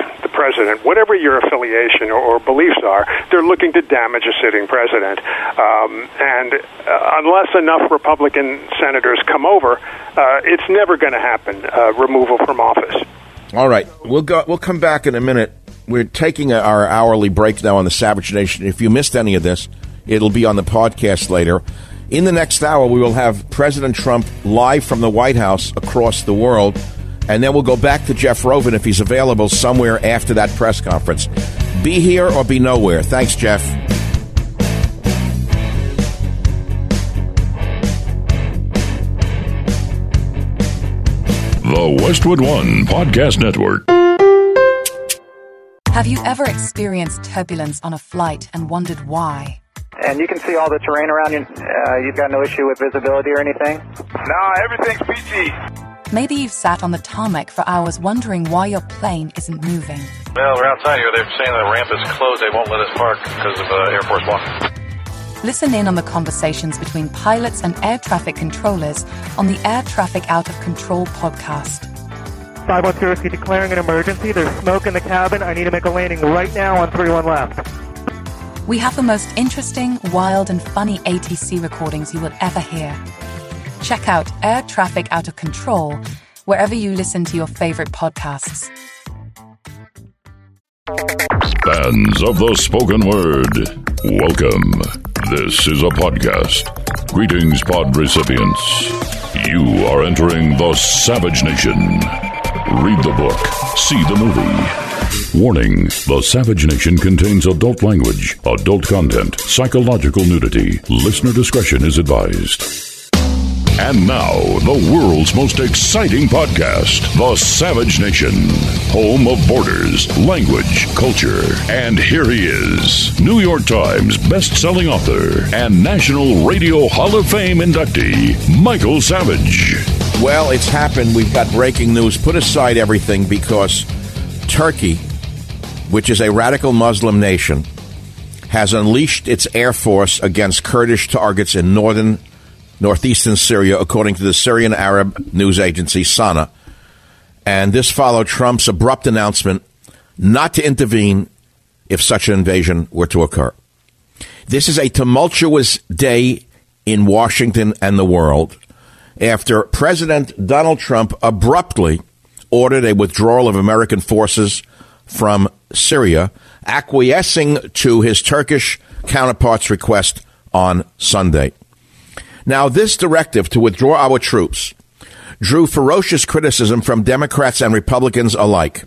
president, whatever your affiliation or, or beliefs are. They're looking to damage a sitting president. Um, and uh, unless enough Republican senators come over, uh, it's never going to happen, uh, removal from office. All right. We'll go. We'll come back in a minute. We're taking a, our hourly break now on the Savage Nation. If you missed any of this, it'll be on the podcast later. In the next hour, we will have President Trump live from the White House across the world, and then we'll go back to Jeff Rovin if he's available somewhere after that press conference. Be here or be nowhere. Thanks, Jeff. The Westwood One Podcast Network. Have you ever experienced turbulence on a flight and wondered why? And you can see all the terrain around you. Uh, you've got no issue with visibility or anything? No, everything's peachy. Maybe you've sat on the tarmac for hours wondering why your plane isn't moving. Well, we're outside here. They're saying the ramp is closed. They won't let us park because of uh, Air Force One. Listen in on the conversations between pilots and air traffic controllers on the Air Traffic Out of Control podcast. five one zero, declaring an emergency. There's smoke in the cabin. I need to make a landing right now on three one left. We have the most interesting, wild, and funny A T C recordings you will ever hear. Check out Air Traffic Out of Control wherever you listen to your favorite podcasts. Fans of the spoken word, welcome. This is a podcast. Greetings, pod recipients. You are entering the Savage Nation. Read the book, see the movie. Warning, the Savage Nation contains adult language, adult content, psychological nudity. Listener discretion is advised. And now, the world's most exciting podcast, The Savage Nation, home of borders, language, culture. And here he is, New York Times best-selling author and National Radio Hall of Fame inductee, Michael Savage. Well, it's happened. We've got breaking news. Put aside everything because Turkey, which is a radical Muslim nation, has unleashed its air force against Kurdish targets in northern northeastern Syria, according to the Syrian Arab news agency SANA. And this followed Trump's abrupt announcement not to intervene if such an invasion were to occur. This is a tumultuous day in Washington and the world after President Donald Trump abruptly ordered a withdrawal of American forces from Syria, acquiescing to his Turkish counterpart's request on Sunday. Now, this directive to withdraw our troops drew ferocious criticism from Democrats and Republicans alike.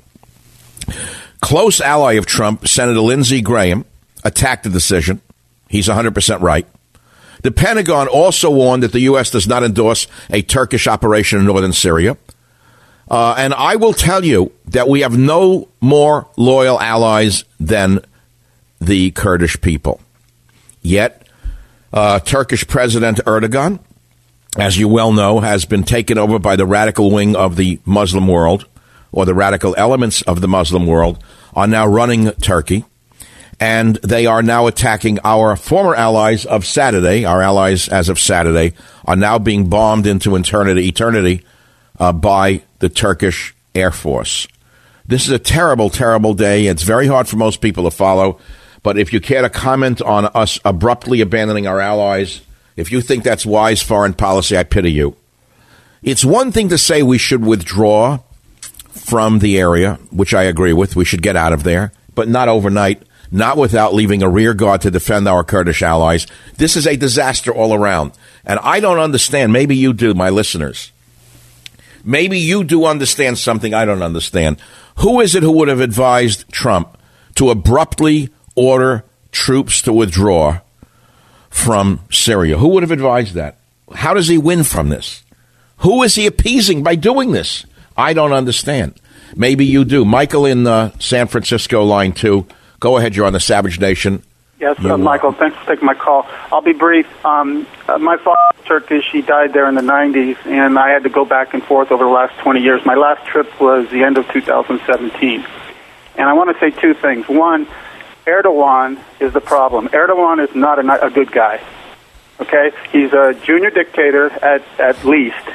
Close ally of Trump, Senator Lindsey Graham, attacked the decision. He's one hundred percent right. The Pentagon also warned that the U S does not endorse a Turkish operation in northern Syria. Uh, and I will tell you that we have no more loyal allies than the Kurdish people. Yet, Uh, Turkish President Erdogan, as you well know, has been taken over by the radical wing of the Muslim world, or the radical elements of the Muslim world, are now running Turkey. And they are now attacking our former allies of Saturday. Our allies as of Saturday are now being bombed into eternity, eternity uh, by the Turkish Air Force. This is a terrible, terrible day. It's very hard for most people to follow. But if you care to comment on us abruptly abandoning our allies, if you think that's wise foreign policy, I pity you. It's one thing to say we should withdraw from the area, which I agree with. We should get out of there, but not overnight, not without leaving a rear guard to defend our Kurdish allies. This is a disaster all around. And I don't understand. Maybe you do, my listeners. Maybe you do understand something I don't understand. Who is it who would have advised Trump to abruptly order troops to withdraw from Syria? Who would have advised that? How does he win from this? Who is he appeasing by doing this? I don't understand. Maybe you do. Michael in uh, San Francisco, line two. Go ahead. You're on the Savage Nation. Yes, uh, Michael, thanks for taking my call. I'll be brief. Um, uh, my father was Turkish. He died there in the nineties, and I had to go back and forth over the last twenty years. My last trip was the end of two thousand seventeen. And I want to say two things. One, Erdogan is the problem. Erdogan is not a, a good guy. Okay? He's a junior dictator at, at least.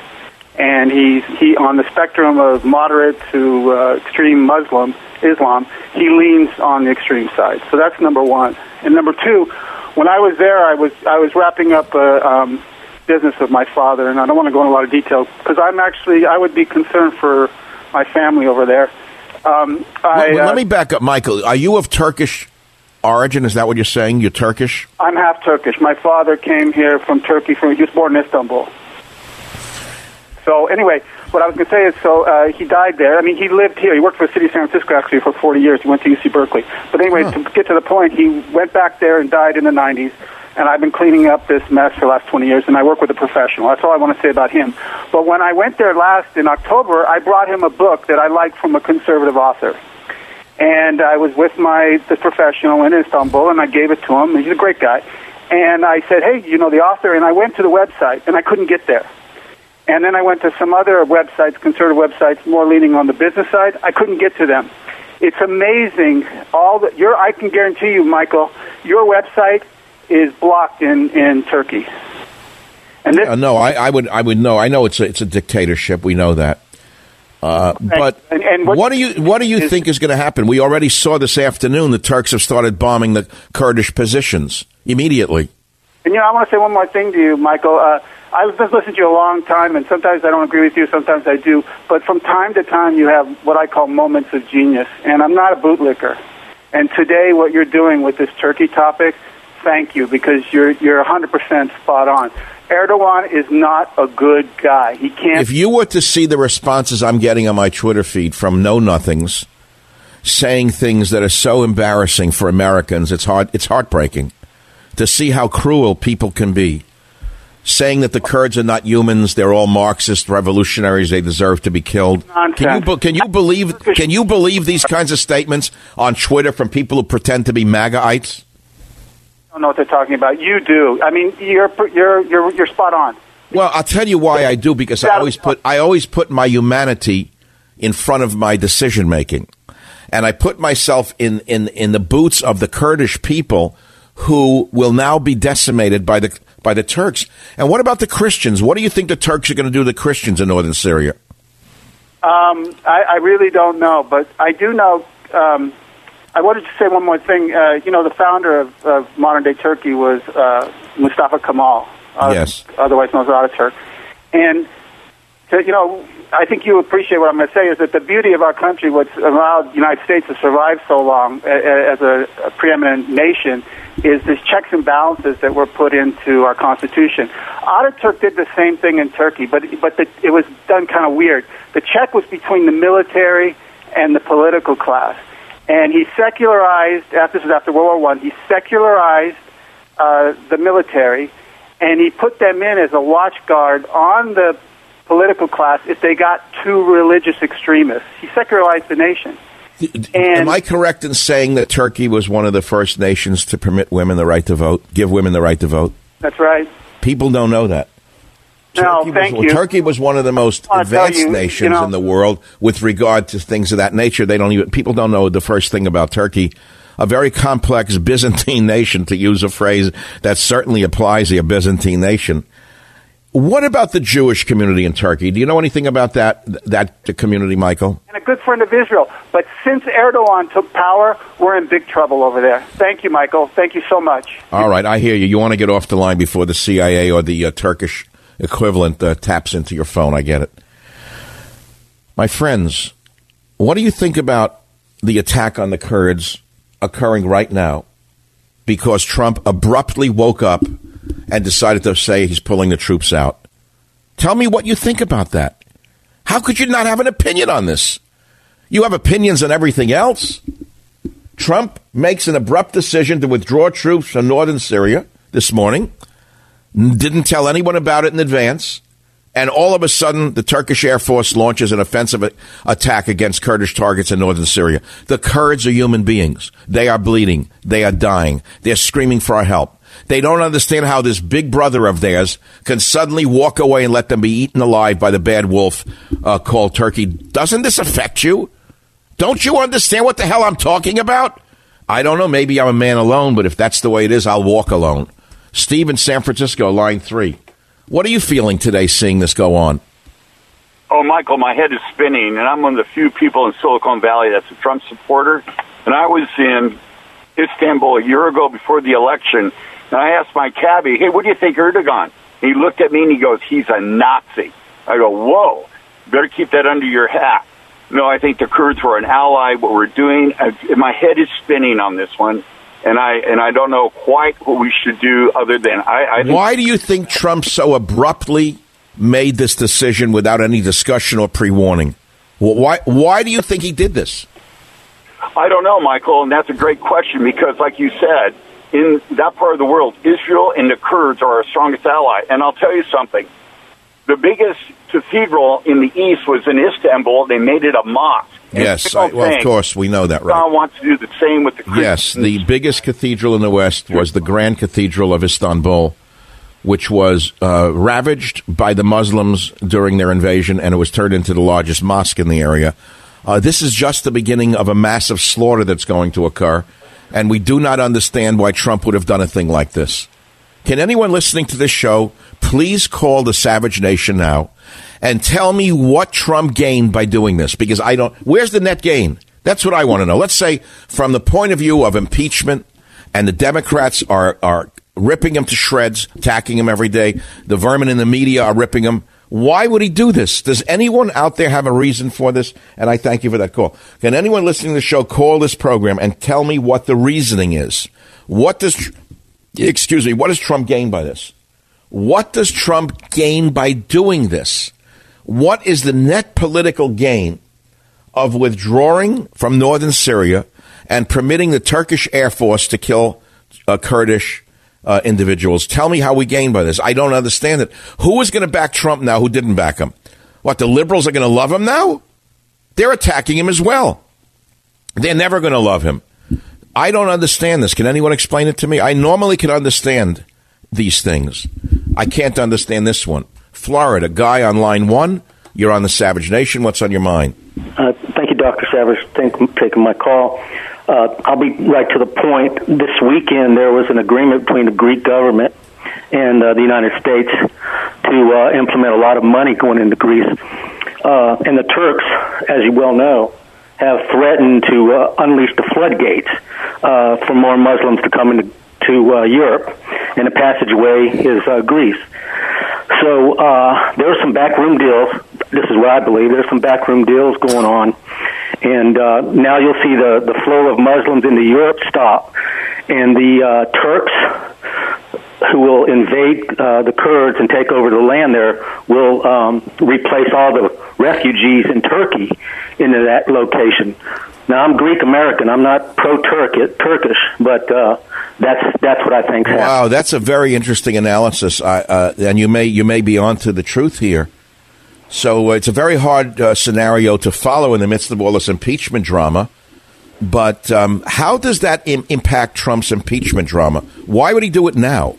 and he's he on the spectrum of moderate to uh, extreme Muslim Islam. He leans on the extreme side. So that's number one. And number two, when I was there, I was I was wrapping up a um, business with my father, and I don't want to go into a lot of details because I'm actually I would be concerned for my family over there. Um, I, well, uh, let me back up, Michael. Are you of Turkish origin? Is that what you're saying? You're Turkish? I'm half Turkish. My father came here from Turkey. From he was born in Istanbul. So anyway, what I was going to say is, so uh, he died there. I mean, he lived here. He worked for the city of San Francisco actually for forty years. He went to U C Berkeley. But anyway, huh. to get to the point, he went back there and died in the nineties. And I've been cleaning up this mess for the last twenty years, and I work with a professional. That's all I want to say about him. But when I went there last in October, I brought him a book that I liked from a conservative author. And I was with my the professional in Istanbul, and I gave it to him. He's a great guy. And I said, hey, you know the author? And I went to the website, and I couldn't get there. And then I went to some other websites, conservative websites, more leaning on the business side. I couldn't get to them. It's amazing. All the, your, I can guarantee you, Michael, your website is blocked in, in Turkey. And this, uh, no, I, I would I would know. I know it's a, it's a dictatorship. We know that. Uh, but and, and what, what do you what do you is, think is going to happen? We already saw this afternoon the Turks have started bombing the Kurdish positions immediately. And you know, I want to say one more thing to you, Michael. Uh, I've been listening to you a long time, and sometimes I don't agree with you, sometimes I do. But from time to time, you have what I call moments of genius. And I'm not a bootlicker. And today, what you're doing with this Turkey topic, thank you, because you're you're one hundred percent spot on. Erdogan is not a good guy. He can't. If you were to see the responses I'm getting on my Twitter feed from know-nothings saying things that are so embarrassing for Americans, it's hard. It's heartbreaking to see how cruel people can be. Saying that the Kurds are not humans, they're all Marxist revolutionaries, they deserve to be killed. Can you, can you believe? Can you believe these kinds of statements on Twitter from people who pretend to be MAGAites? I don't know what they're talking about. You do. I mean, you're you're you're you're spot on. Well, I'll tell you why I do, because I always put I always put my humanity in front of my decision making, and I put myself in in in the boots of the Kurdish people who will now be decimated by the by the Turks. And what about the Christians? What do you think the Turks are going to do to the Christians in northern Syria? Um, I, I really don't know, but I do know. Um, I wanted to say one more thing. Uh, you know, the founder of, of modern-day Turkey was uh, Mustafa Kemal, uh, yes, otherwise known as Ataturk. And, to, you know, I think you appreciate what I'm going to say is that the beauty of our country, what's allowed the United States to survive so long as a, a preeminent nation, is this checks and balances that were put into our Constitution. Ataturk did the same thing in Turkey, but but the, it was done kind of weird. The check was between the military and the political class. And he secularized, after, this was after World War One, he secularized uh, the military, and he put them in as a watchguard on the political class if they got too religious extremists. He secularized the nation. And am I correct in saying that Turkey was one of the first nations to permit women the right to vote, give women the right to vote? That's right. People don't know that. No, Turkey thank was, you. Turkey was one of the most I'll advanced you, nations you know, in the world with regard to things of that nature. They don't even people don't know the first thing about Turkey. A very complex Byzantine nation, to use a phrase that certainly applies to a Byzantine nation. What about the Jewish community in Turkey? Do you know anything about that that community, Michael? And a good friend of Israel. But since Erdogan took power, we're in big trouble over there. Thank you, Michael. Thank you so much. All right, I hear you. You want to get off the line before the C I A or the uh, Turkish equivalent uh, taps into your phone. I get it. My friends, what do you think about the attack on the Kurds occurring right now because Trump abruptly woke up and decided to say he's pulling the troops out? Tell me what you think about that. How could you not have an opinion on this? You have opinions on everything else. Trump makes an abrupt decision to withdraw troops from northern Syria this morning. Didn't tell anyone about it in advance. And all of a sudden, the Turkish Air Force launches an offensive attack against Kurdish targets in northern Syria. The Kurds are human beings. They are bleeding. They are dying. They're screaming for our help. They don't understand how this big brother of theirs can suddenly walk away and let them be eaten alive by the bad wolf uh, called Turkey. Doesn't this affect you? Don't you understand what the hell I'm talking about? I don't know. Maybe I'm a man alone, but if that's the way it is, I'll walk alone. Steve in San Francisco, line three. What are you feeling today seeing this go on? Oh, Michael, my head is spinning, and I'm one of the few people in Silicon Valley that's a Trump supporter. And I was in Istanbul a year ago before the election, and I asked my cabbie, hey, what do you think of Erdogan? And he looked at me and he goes, he's a Nazi. I go, whoa, better keep that under your hat. No, I think the Kurds were an ally. What we're doing, I, my head is spinning on this one, and I and I don't know quite what we should do other than I. I think Why do you think Trump so abruptly made this decision without any discussion or pre-warning? Why? Why do you think he did this? I don't know, Michael, and that's a great question because, like you said, in that part of the world, Israel and the Kurds are our strongest ally. And I'll tell you something. The biggest cathedral in the east was in Istanbul. They made it a mosque. Yes, I, well, of course, we know that, right? God wants to do the same with the Christians. Yes, the biggest cathedral in the West was the Grand Cathedral of Istanbul, which was uh, ravaged by the Muslims during their invasion, and it was turned into the largest mosque in the area. Uh, this is just the beginning of a massive slaughter that's going to occur, and we do not understand why Trump would have done a thing like this. Can anyone listening to this show please call the Savage Nation now and tell me what Trump gained by doing this? Because I don't. Where's the net gain? That's what I want to know. Let's say from the point of view of impeachment, and the Democrats are, are ripping him to shreds, attacking him every day. The vermin in the media are ripping him. Why would he do this? Does anyone out there have a reason for this? And I thank you for that call. Can anyone listening to the show call this program and tell me what the reasoning is? What does, excuse me, what does Trump gain by this? What does Trump gain by doing this? What is the net political gain of withdrawing from northern Syria and permitting the Turkish Air Force to kill uh, Kurdish uh, individuals? Tell me how we gain by this. I don't understand it. Who is going to back Trump now who didn't back him? What, the liberals are going to love him now? They're attacking him as well. They're never going to love him. I don't understand this. Can anyone explain it to me? I normally can understand these things. I can't understand this one. Florida, guy on line one. You're on the Savage Nation. What's on your mind? Uh, thank you, Doctor Savage. Thank you for taking my call. Uh, I'll be right to the point. This weekend, there was an agreement between the Greek government and uh, the United States to uh, implement a lot of money going into Greece. Uh, and the Turks, as you well know, have threatened to uh, unleash the floodgates uh, for more Muslims to come into to, uh, Europe, and the passageway is uh, Greece. So uh, there are some backroom deals. This is what I believe. There's some backroom deals going on. And uh, now you'll see the, the flow of Muslims into Europe stop. And the uh, Turks, who will invade uh, the Kurds and take over the land there, will um, replace all the refugees in Turkey into that location. Now, I'm Greek-American. I'm not pro-Turkish, but uh, that's that's what I think happened. Wow, that's a very interesting analysis, uh, uh, and you may you may be onto the truth here. So uh, it's a very hard uh, scenario to follow in the midst of all this impeachment drama. But um, how does that im- impact Trump's impeachment drama? Why would he do it now?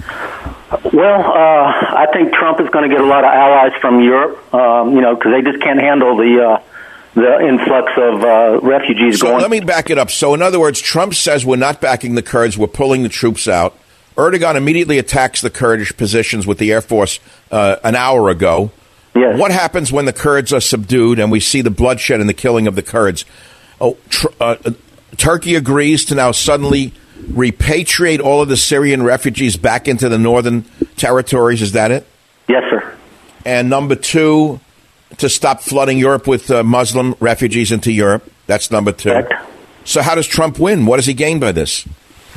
Well, uh, I think Trump is going to get a lot of allies from Europe, um, you know, because they just can't handle the uh, the influx of uh, refugees so going. Let me back it up. So in other words, Trump says we're not backing the Kurds, we're pulling the troops out. Erdogan immediately attacks the Kurdish positions with the Air Force uh, an hour ago. Yes. What happens when the Kurds are subdued and we see the bloodshed and the killing of the Kurds? Oh, tr- uh, Turkey agrees to now suddenly repatriate all of the Syrian refugees back into the northern territories. Is that it? Yes, sir. And number two, to stop flooding Europe with uh, Muslim refugees into Europe. That's number two. Correct. So how does Trump win? What does he gain by this?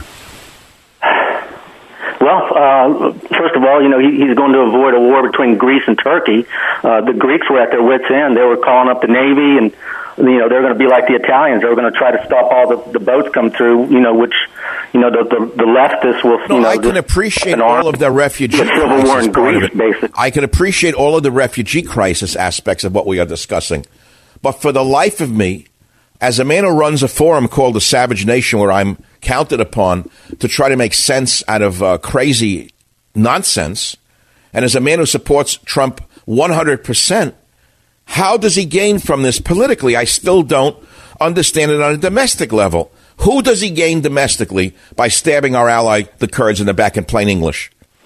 Well, uh, first of all, you know, he, he's going to avoid a war between Greece and Turkey. Uh, the Greeks were at their wits' end. They were calling up the Navy, and, you know, they're going to be like the Italians. They were going to try to stop all the, the boats come through, you know, which, you know, the, the, the leftists will, no, you know. I can appreciate all of the refugee the civil war in Greece, basically. I can appreciate all of the refugee crisis aspects of what we are discussing. But for the life of me, as a man who runs a forum called the Savage Nation, where I'm counted upon to try to make sense out of uh, crazy nonsense, and as a man who supports Trump one hundred percent, how does he gain from this politically? I still don't understand it on a domestic level. Who does he gain domestically by stabbing our ally, the Kurds, in the back in plain English?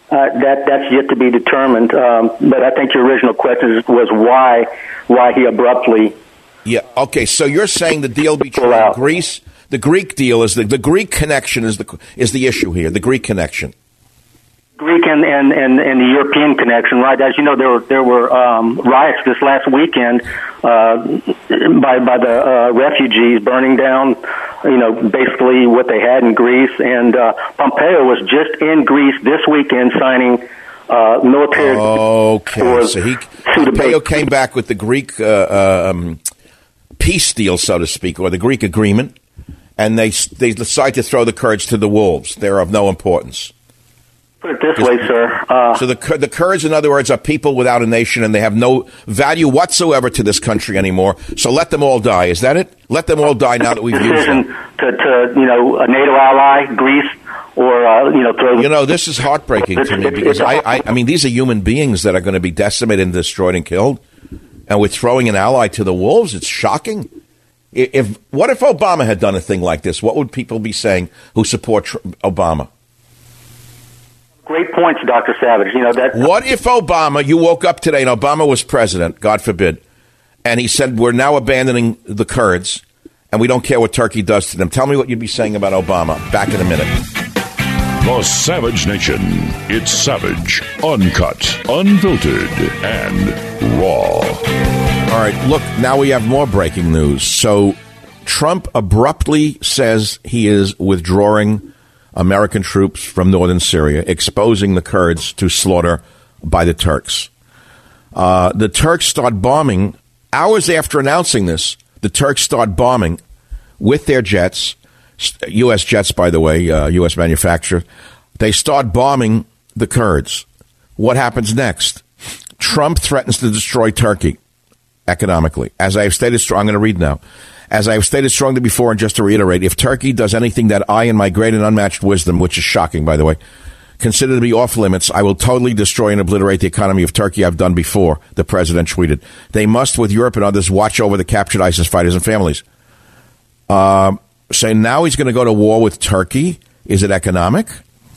Uh, that that's yet to be determined. Um, but I think your original question was why why he abruptly. Yeah. Okay. So you're saying the deal between Greece, the Greek deal is the the Greek connection is the is the issue here. The Greek connection. Greek and, and, and, and the European connection, right? As you know, there were there were um, riots this last weekend uh, by by the uh, refugees burning down, you know, basically what they had in Greece. And uh, Pompeo was just in Greece this weekend signing uh, military. Okay, so he Pompeo came back with the Greek uh, um, peace deal, so to speak, or the Greek agreement, and they they decide to throw the Kurds to the wolves. They're of no importance. Put it this way, sir. Uh, so the the Kurds, in other words, are people without a nation, and they have no value whatsoever to this country anymore. So let them all die. Is that it? Let them all die now that we've used them. To, to you know, a NATO ally, Greece, or uh, you know, throw. You know, this is heartbreaking to me because I, I, I mean, these are human beings that are going to be decimated and destroyed and killed, and we're throwing an ally to the wolves. It's shocking. If what if Obama had done a thing like this? What would people be saying who support Tr- Obama? Great points, Doctor Savage. You know that. What if Obama? You woke up today and Obama was president, God forbid, and he said we're now abandoning the Kurds, and we don't care what Turkey does to them. Tell me what you'd be saying about Obama. Back in a minute. The Savage Nation. It's savage, uncut, unfiltered, and raw. All right. Look, now we have more breaking news. So Trump abruptly says he is withdrawing American troops from northern Syria, exposing the Kurds to slaughter by the Turks. Uh, the Turks start bombing. Hours after announcing this, the Turks start bombing with their jets, U S jets, by the way, uh, U S manufacturer. They start bombing the Kurds. What happens next? Trump threatens to destroy Turkey economically. As I have stated, I'm going to read now. As I have stated strongly before, and just to reiterate, if Turkey does anything that I, in my great and unmatched wisdom, which is shocking, by the way, consider to be off limits, I will totally destroy and obliterate the economy of Turkey. I've done before, the president tweeted. They must, with Europe and others, watch over the captured ISIS fighters and families. Um, so now he's going to go to war with Turkey. Is it economic?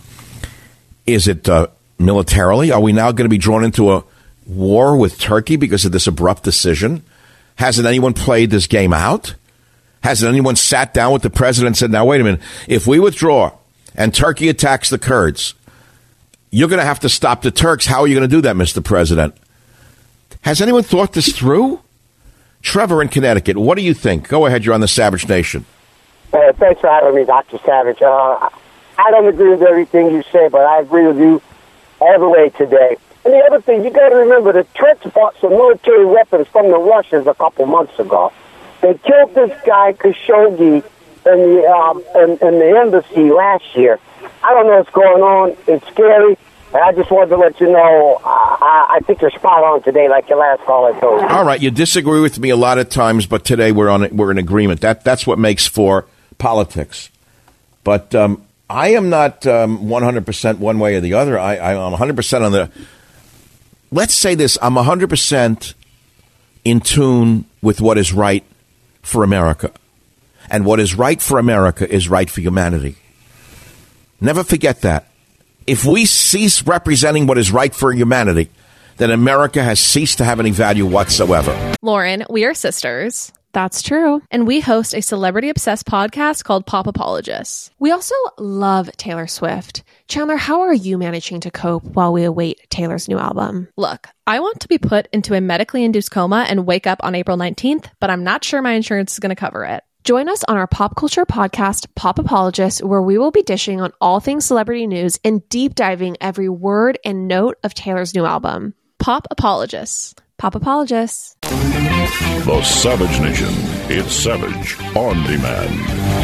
Is it uh, militarily? Are we now going to be drawn into a war with Turkey because of this abrupt decision? Hasn't anyone played this game out? Hasn't anyone sat down with the president and said, now, wait a minute, if we withdraw and Turkey attacks the Kurds, you're going to have to stop the Turks. How are you going to do that, Mister President? Has anyone thought this through? Trevor in Connecticut, what do you think? Go ahead, you're on the Savage Nation. Uh, thanks for having me, Doctor Savage. Uh, I don't agree with everything you say, but I agree with you all the way today. And the other thing, you got to remember, the Turks bought some military weapons from the Russians a couple months ago. They killed this guy, Khashoggi, in the, um, in, in the embassy last year. I don't know what's going on. It's scary. And I just wanted to let you know, uh, I, I think you're spot on today, like your last call I told you. All right, you disagree with me a lot of times, but today we're on we're in agreement. That That's what makes for politics. But um, I am not um, one hundred percent one way or the other. I, I'm one hundred percent on the... Let's say this, I'm one hundred percent in tune with what is right for America. And what is right for America is right for humanity. Never forget that. If we cease representing what is right for humanity, then America has ceased to have any value whatsoever. Lauren, we are sisters. That's true. And we host a celebrity-obsessed podcast called Pop Apologists. We also love Taylor Swift. Chandler, how are you managing to cope while we await Taylor's new album? Look, I want to be put into a medically induced coma and wake up on April nineteenth, but I'm not sure my insurance is going to cover it. Join us on our pop culture podcast, Pop Apologists, where we will be dishing on all things celebrity news and deep diving every word and note of Taylor's new album. Pop Apologists. Pop Apologists. The Savage Nation. It's Savage on demand.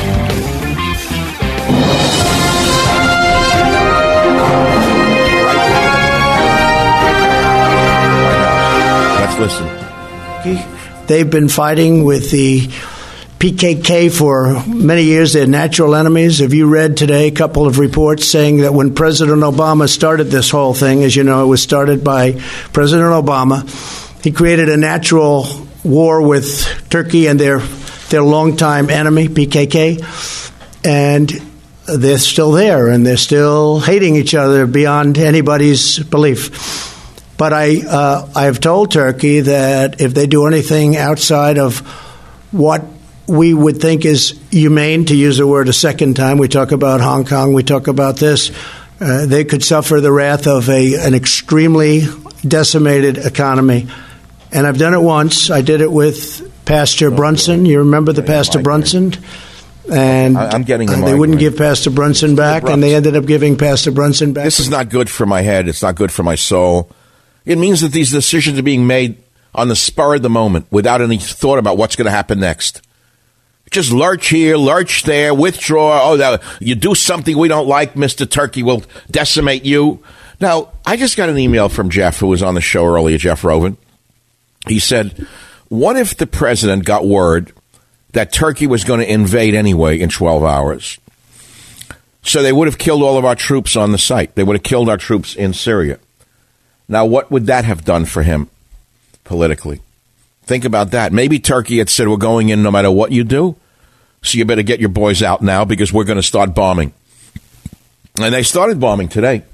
Let's listen. They've been fighting with the P K K for many years. They're natural enemies. Have you read today a couple of reports saying that when President Obama started this whole thing, as you know, it was started by President Obama, he created a natural war with Turkey and their their longtime enemy, P K K. And they're still there, and they're still hating each other beyond anybody's belief. But I, uh, I have told Turkey that if they do anything outside of what we would think is humane, to use the word a second time, we talk about Hong Kong, we talk about this, uh, they could suffer the wrath of a an extremely decimated economy. And I've done it once. I did it with Pastor Brunson. You remember the Pastor Brunson? And I'm getting uh, they wouldn't give Pastor Brunson back, and they ended up giving Pastor Brunson back. This is not good for my head. It's not good for my soul. It means that these decisions are being made on the spur of the moment without any thought about what's going to happen next. Just lurch here, lurch there, withdraw. Oh, now, you do something we don't like, Mister Turkey will decimate you. Now, I just got an email from Jeff, who was on the show earlier, Jeff Rovin. He said, what if the president got word that Turkey was going to invade anyway in twelve hours? So they would have killed all of our troops on the site. They would have killed our troops in Syria. Now, what would that have done for him politically? Think about that. Maybe Turkey had said, we're going in no matter what you do, so you better get your boys out now because we're going to start bombing. And they started bombing today.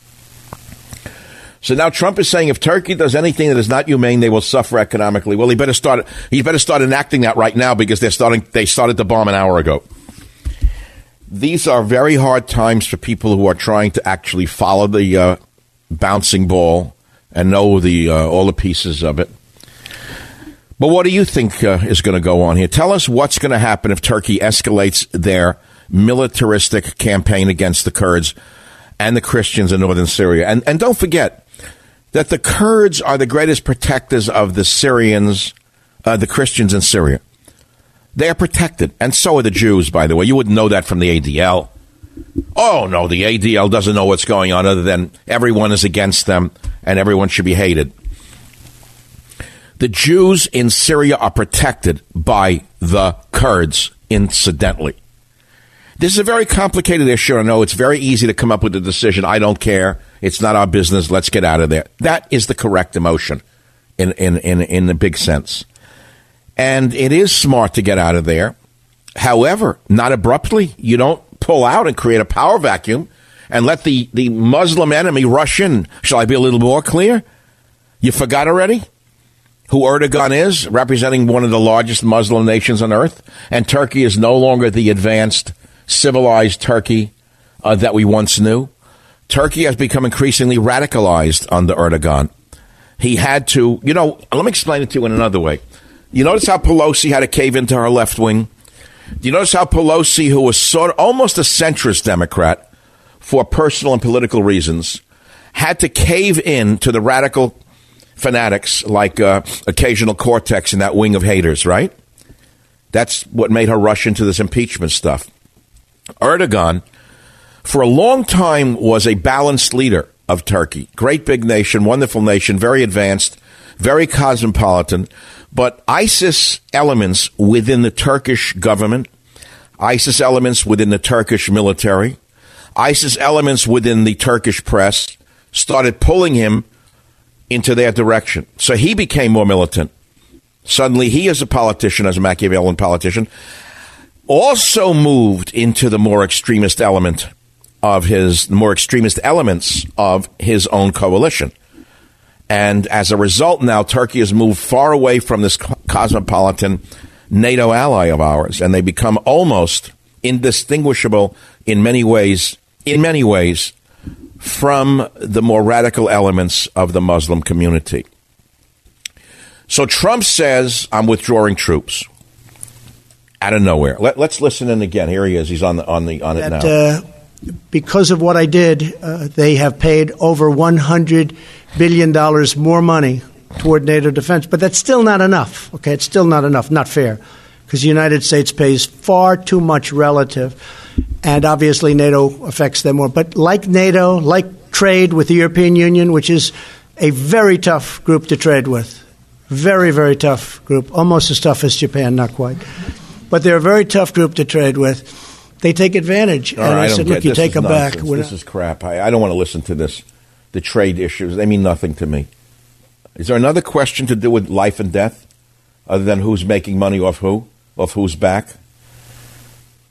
So now Trump is saying if Turkey does anything that is not humane, they will suffer economically. Well, he better start. He better start enacting that right now because they're starting. They started the bomb an hour ago. These are very hard times for people who are trying to actually follow the uh, bouncing ball and know the uh, all the pieces of it. But what do you think uh, is going to go on here? Tell us what's going to happen if Turkey escalates their militaristic campaign against the Kurds and the Christians in northern Syria. And and don't forget that the Kurds are the greatest protectors of the Syrians, uh, the Christians in Syria. They are protected, and so are the Jews, by the way. You wouldn't know that from the A D L. Oh, no, the A D L doesn't know what's going on other than everyone is against them and everyone should be hated. The Jews in Syria are protected by the Kurds, incidentally. This is a very complicated issue. I know it's very easy to come up with a decision. I don't care. It's not our business. Let's get out of there. That is the correct emotion in, in, in, in the big sense. And it is smart to get out of there. However, not abruptly. You don't pull out and create a power vacuum and let the, the Muslim enemy rush in. Shall I be a little more clear? You forgot already who Erdogan is, representing one of the largest Muslim nations on earth? And Turkey is no longer the advanced, civilized Turkey uh, that we once knew. Turkey has become increasingly radicalized under Erdogan. He had to, you know, let me explain it to you in another way. You notice how Pelosi had to cave into her left wing? Do you notice how Pelosi, who was sort of almost a centrist Democrat for personal and political reasons, had to cave in to the radical fanatics like uh, occasional Cortex in that wing of haters, right? That's what made her rush into this impeachment stuff. Erdogan, for a long time, was a balanced leader of Turkey. Great big nation, wonderful nation, very advanced, very cosmopolitan. But ISIS elements within the Turkish government, ISIS elements within the Turkish military, ISIS elements within the Turkish press started pulling him into their direction. So he became more militant. Suddenly he, as a politician, as a Machiavellian politician, also moved into the more extremist element of his, more extremist elements of his own coalition. And as a result, now Turkey has moved far away from this cosmopolitan NATO ally of ours, and they become almost indistinguishable in many ways, in many ways, from the more radical elements of the Muslim community. So Trump says, I'm withdrawing troops out of nowhere. Let, let's listen in again. Here he is. He's on the on the on that, it now. Uh, because of what I did, uh, they have paid over one hundred billion dollars more money toward NATO defense. But that's still not enough. Okay, it's still not enough. Not fair. Because the United States pays far too much relative. And obviously NATO affects them more. But like NATO, like trade with the European Union, which is a very tough group to trade with. Very, very tough group. Almost as tough as Japan, not quite. But they're a very tough group to trade with. They take advantage. All and right, I said, look, look, you take them back. This is crap. I, I don't want to listen to this. The trade issues, they mean nothing to me. Is there another question to do with life and death other than who's making money off who, off whose back?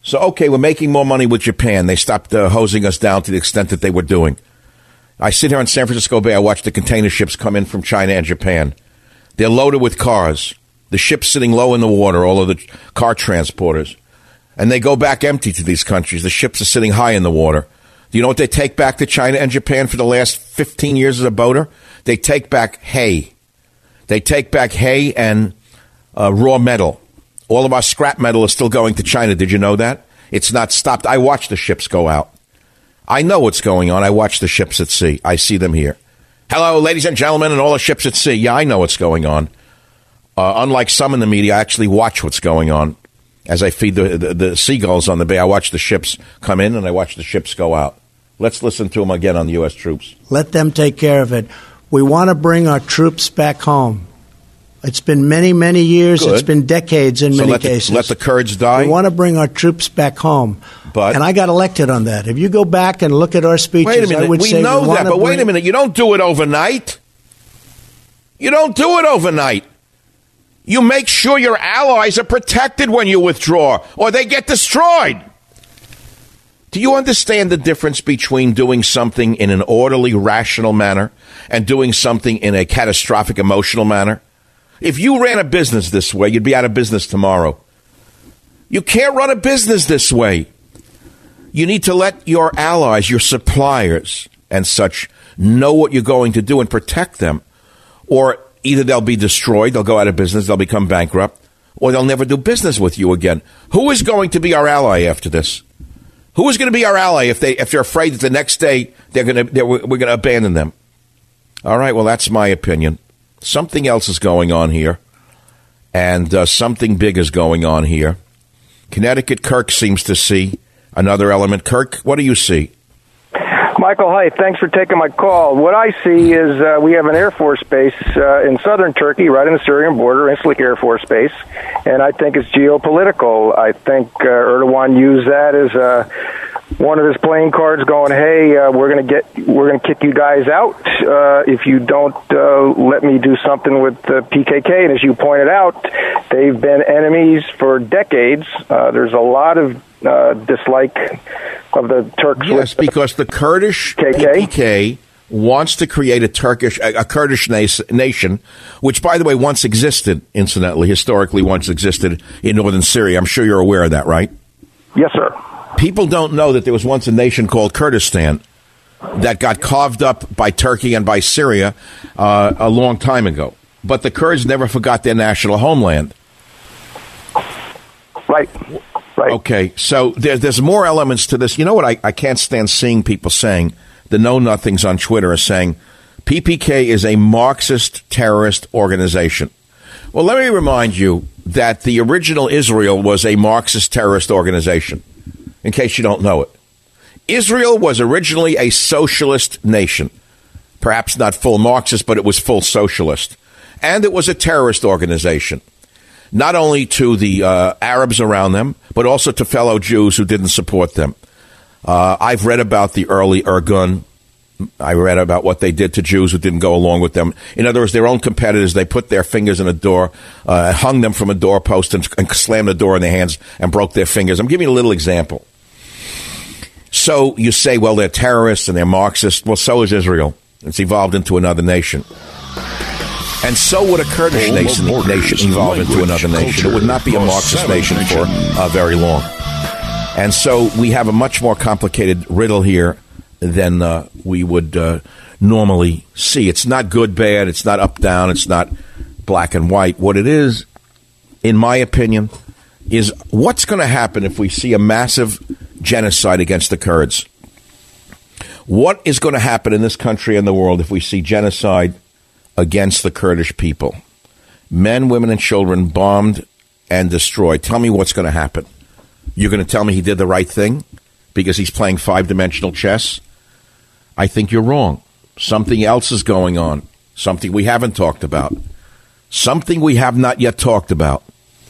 So, okay, we're making more money with Japan. They stopped uh, hosing us down to the extent that they were doing. I sit here in San Francisco Bay. I watch the container ships come in from China and Japan. They're loaded with cars. The ship's sitting low in the water, all of the car transporters. And they go back empty to these countries. The ships are sitting high in the water. Do you know what they take back to China and Japan for the last fifteen years as a boater? They take back hay. They take back hay and uh, raw metal. All of our scrap metal is still going to China. Did you know that? It's not stopped. I watch the ships go out. I know what's going on. I watch the ships at sea. I see them here. Hello, ladies and gentlemen, and all the ships at sea. Yeah, I know what's going on. Uh, unlike some in the media, I actually watch what's going on. As I feed the, the, the seagulls on the bay, I watch the ships come in and I watch the ships go out. Let's listen to them again on the U S troops. Let them take care of it. We want to bring our troops back home. It's been many, many years. Good. It's been decades in so many let cases. The, let the Kurds die? We want to bring our troops back home. But, and I got elected on that. If you go back and look at our speeches, wait a minute. I would we say know we that, but bring, wait a minute. You don't do it overnight. You don't do it overnight. You make sure your allies are protected when you withdraw, or they get destroyed. Do you understand the difference between doing something in an orderly, rational manner and doing something in a catastrophic, emotional manner? If you ran a business this way, you'd be out of business tomorrow. You can't run a business this way. You need to let your allies, your suppliers and such, know what you're going to do and protect them. Or either they'll be destroyed, they'll go out of business, they'll become bankrupt, or they'll never do business with you again. Who is going to be our ally after this? Who is going to be our ally if they if they're afraid that the next day they're going to they're, we're going to abandon them? All right, well, that's my opinion. Something else is going on here, and uh, something big is going on here. Connecticut Kirk seems to see another element. Kirk, what do you see? Michael, hi. Thanks for taking my call. What I see is uh, we have an Air Force base uh, in southern Turkey, right on the Syrian border, Incirlik Air Force Base, and I think it's geopolitical. I think uh, Erdogan used that as uh, one of his playing cards, going, "Hey, uh, we're going to get, we're going to kick you guys out uh, if you don't uh, let me do something with the P K K." And as you pointed out, they've been enemies for decades. Uh, there's a lot of uh, dislike of the Turks. Yes, because the Kurdish P K K wants to create a Turkish, a, a Kurdish nation, which, by the way, once existed, incidentally, historically once existed in northern Syria. I'm sure you're aware of that, right? Yes, sir. People don't know that there was once a nation called Kurdistan that got carved up by Turkey and by Syria uh, a long time ago. But the Kurds never forgot their national homeland. Right. Right. Okay, so there, there's more elements to this. You know what I, I can't stand seeing people saying? The know-nothings on Twitter are saying P P K is a Marxist terrorist organization. Well, let me remind you that the original Israel was a Marxist terrorist organization, in case you don't know it. Israel was originally a socialist nation. Perhaps not full Marxist, but it was full socialist. And it was a terrorist organization. Not only to the uh, Arabs around them, but also to fellow Jews who didn't support them. Uh, I've read about the early Irgun. I read about what they did to Jews who didn't go along with them. In other words, their own competitors, they put their fingers in a door, uh, hung them from a doorpost and, and slammed the door in their hands and broke their fingers. I'm giving you a little example. So you say, well, they're terrorists and they're Marxists. Well, so is Israel. It's evolved into another nation. And so would a Kurdish nation, nation evolve into another nation. It would not be a Marxist nation for uh, very long. And so we have a much more complicated riddle here than uh, we would uh, normally see. It's not good, bad. It's not up, down. It's not black and white. What it is, in my opinion, is what's going to happen if we see a massive genocide against the Kurds? What is going to happen in this country and the world if we see genocide against the Kurdish people? Men, women, and children bombed and destroyed. Tell me what's going to happen. You're going to tell me he did the right thing because he's playing five-dimensional chess? I think you're wrong. Something else is going on. Something we haven't talked about. Something we have not yet talked about.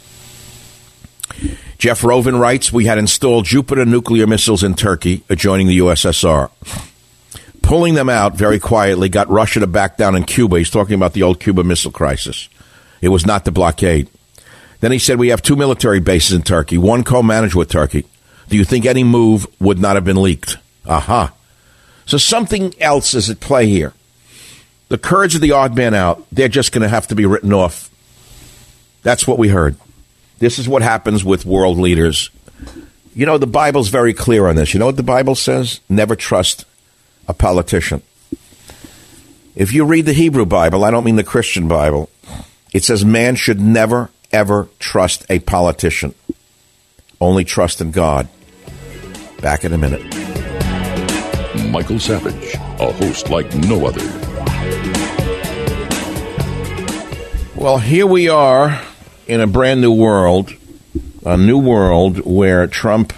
Jeff Rovin writes, we had installed Jupiter nuclear missiles in Turkey, adjoining the U S S R. Pulling them out very quietly got Russia to back down in Cuba. He's talking about the old Cuba Missile Crisis. It was not the blockade. Then he said we have two military bases in Turkey, one co-managed with Turkey. do you think any move would not have been leaked? Aha. Uh-huh. So something else is at play here. The Kurds are the odd man out. They're just going to have to be written off. That's what we heard. This is what happens with world leaders. You know, the Bible's very clear on this. You know what the Bible says? Never trust a politician. If you read the Hebrew Bible, I don't mean the Christian Bible, it says man should never, ever trust a politician. Only trust in God. Back in a minute. Michael Savage, a host like no other. Well, here we are in a brand new world, a new world where Trump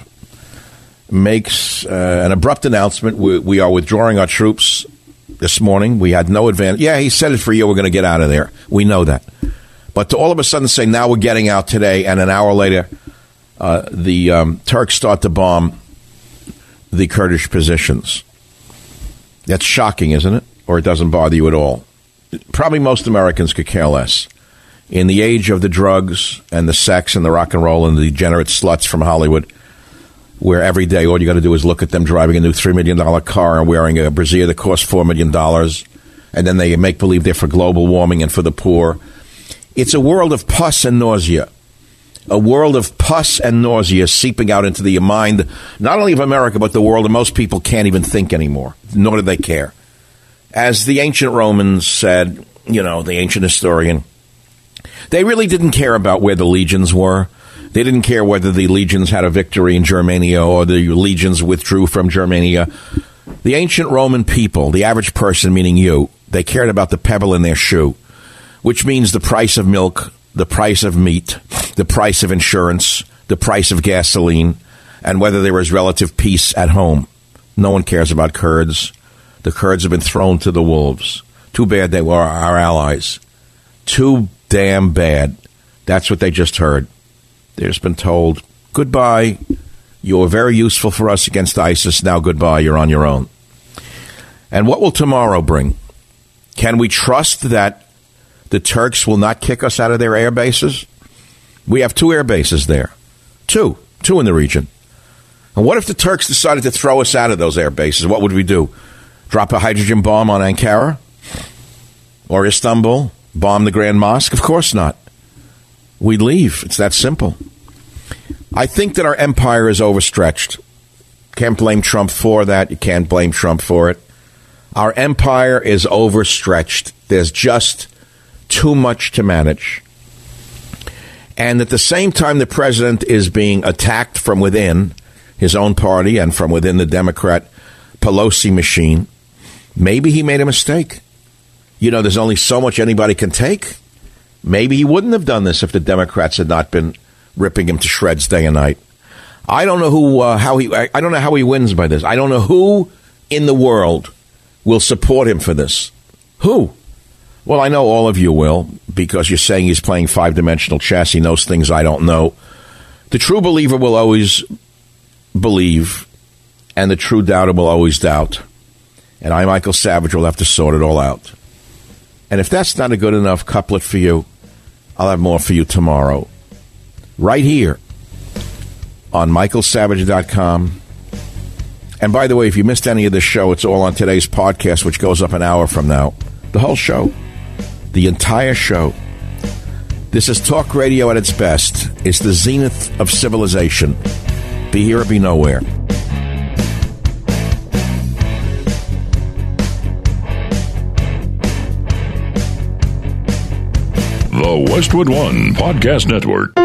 makes uh, an abrupt announcement. We, we are withdrawing our troops this morning. We had no advantage. Yeah, he said it for you. We're going to get out of there. We know that. But to all of a sudden say, now we're getting out today, and an hour later, uh, the um, Turks start to bomb the Kurdish positions. That's shocking, isn't it? Or it doesn't bother you at all? Probably most Americans could care less. In the age of the drugs and the sex and the rock and roll and the degenerate sluts from Hollywood, where every day all you got to do is look at them driving a new three million dollars car and wearing a brassiere that costs four million dollars, and then they make believe they're for global warming and for the poor. It's a world of pus and nausea. A world of pus and nausea seeping out into the mind, not only of America, but the world, and most people can't even think anymore, nor do they care. As the ancient Romans said, you know, the ancient historian, they really didn't care about where the legions were. They didn't care whether the legions had a victory in Germania or the legions withdrew from Germania. The ancient Roman people, the average person, meaning you, they cared about the pebble in their shoe, which means the price of milk, the price of meat, the price of insurance, the price of gasoline, and whether there is relative peace at home. No one cares about Kurds. The Kurds have been thrown to the wolves. Too bad they were our allies. Too damn bad. That's what they just heard. They've just been told, goodbye. You were very useful for us against ISIS. Now goodbye. You're on your own. And what will tomorrow bring? Can we trust that the Turks will not kick us out of their air bases? We have two air bases there. Two. Two in the region. And what if the Turks decided to throw us out of those air bases? What would we do? Drop a hydrogen bomb on Ankara? Or Istanbul? Bomb the Grand Mosque? Of course not. We'd leave. It's that simple. I think that our empire is overstretched. Can't blame Trump for that. You can't blame Trump for it. Our empire is overstretched. There's just too much to manage. And at the same time, the president is being attacked from within his own party and from within the Democrat Pelosi machine. Maybe he made a mistake. You know, there's only so much anybody can take. Maybe he wouldn't have done this if the Democrats had not been ripping him to shreds day and night. I don't know who, uh, how he, I don't know how he wins by this. I don't know who in the world will support him for this. Who? Well, I know all of you will, because you're saying he's playing five-dimensional chess. He knows things I don't know. The true believer will always believe, and the true doubter will always doubt. And I, Michael Savage, will have to sort it all out. And if that's not a good enough couplet for you, I'll have more for you tomorrow. Right here on michael savage dot com. And by the way, if you missed any of this show, it's all on today's podcast, which goes up an hour from now. The whole show. The entire show. This is talk radio at its best. It's the zenith of civilization. Be here or be nowhere. The Westwood One Podcast Network.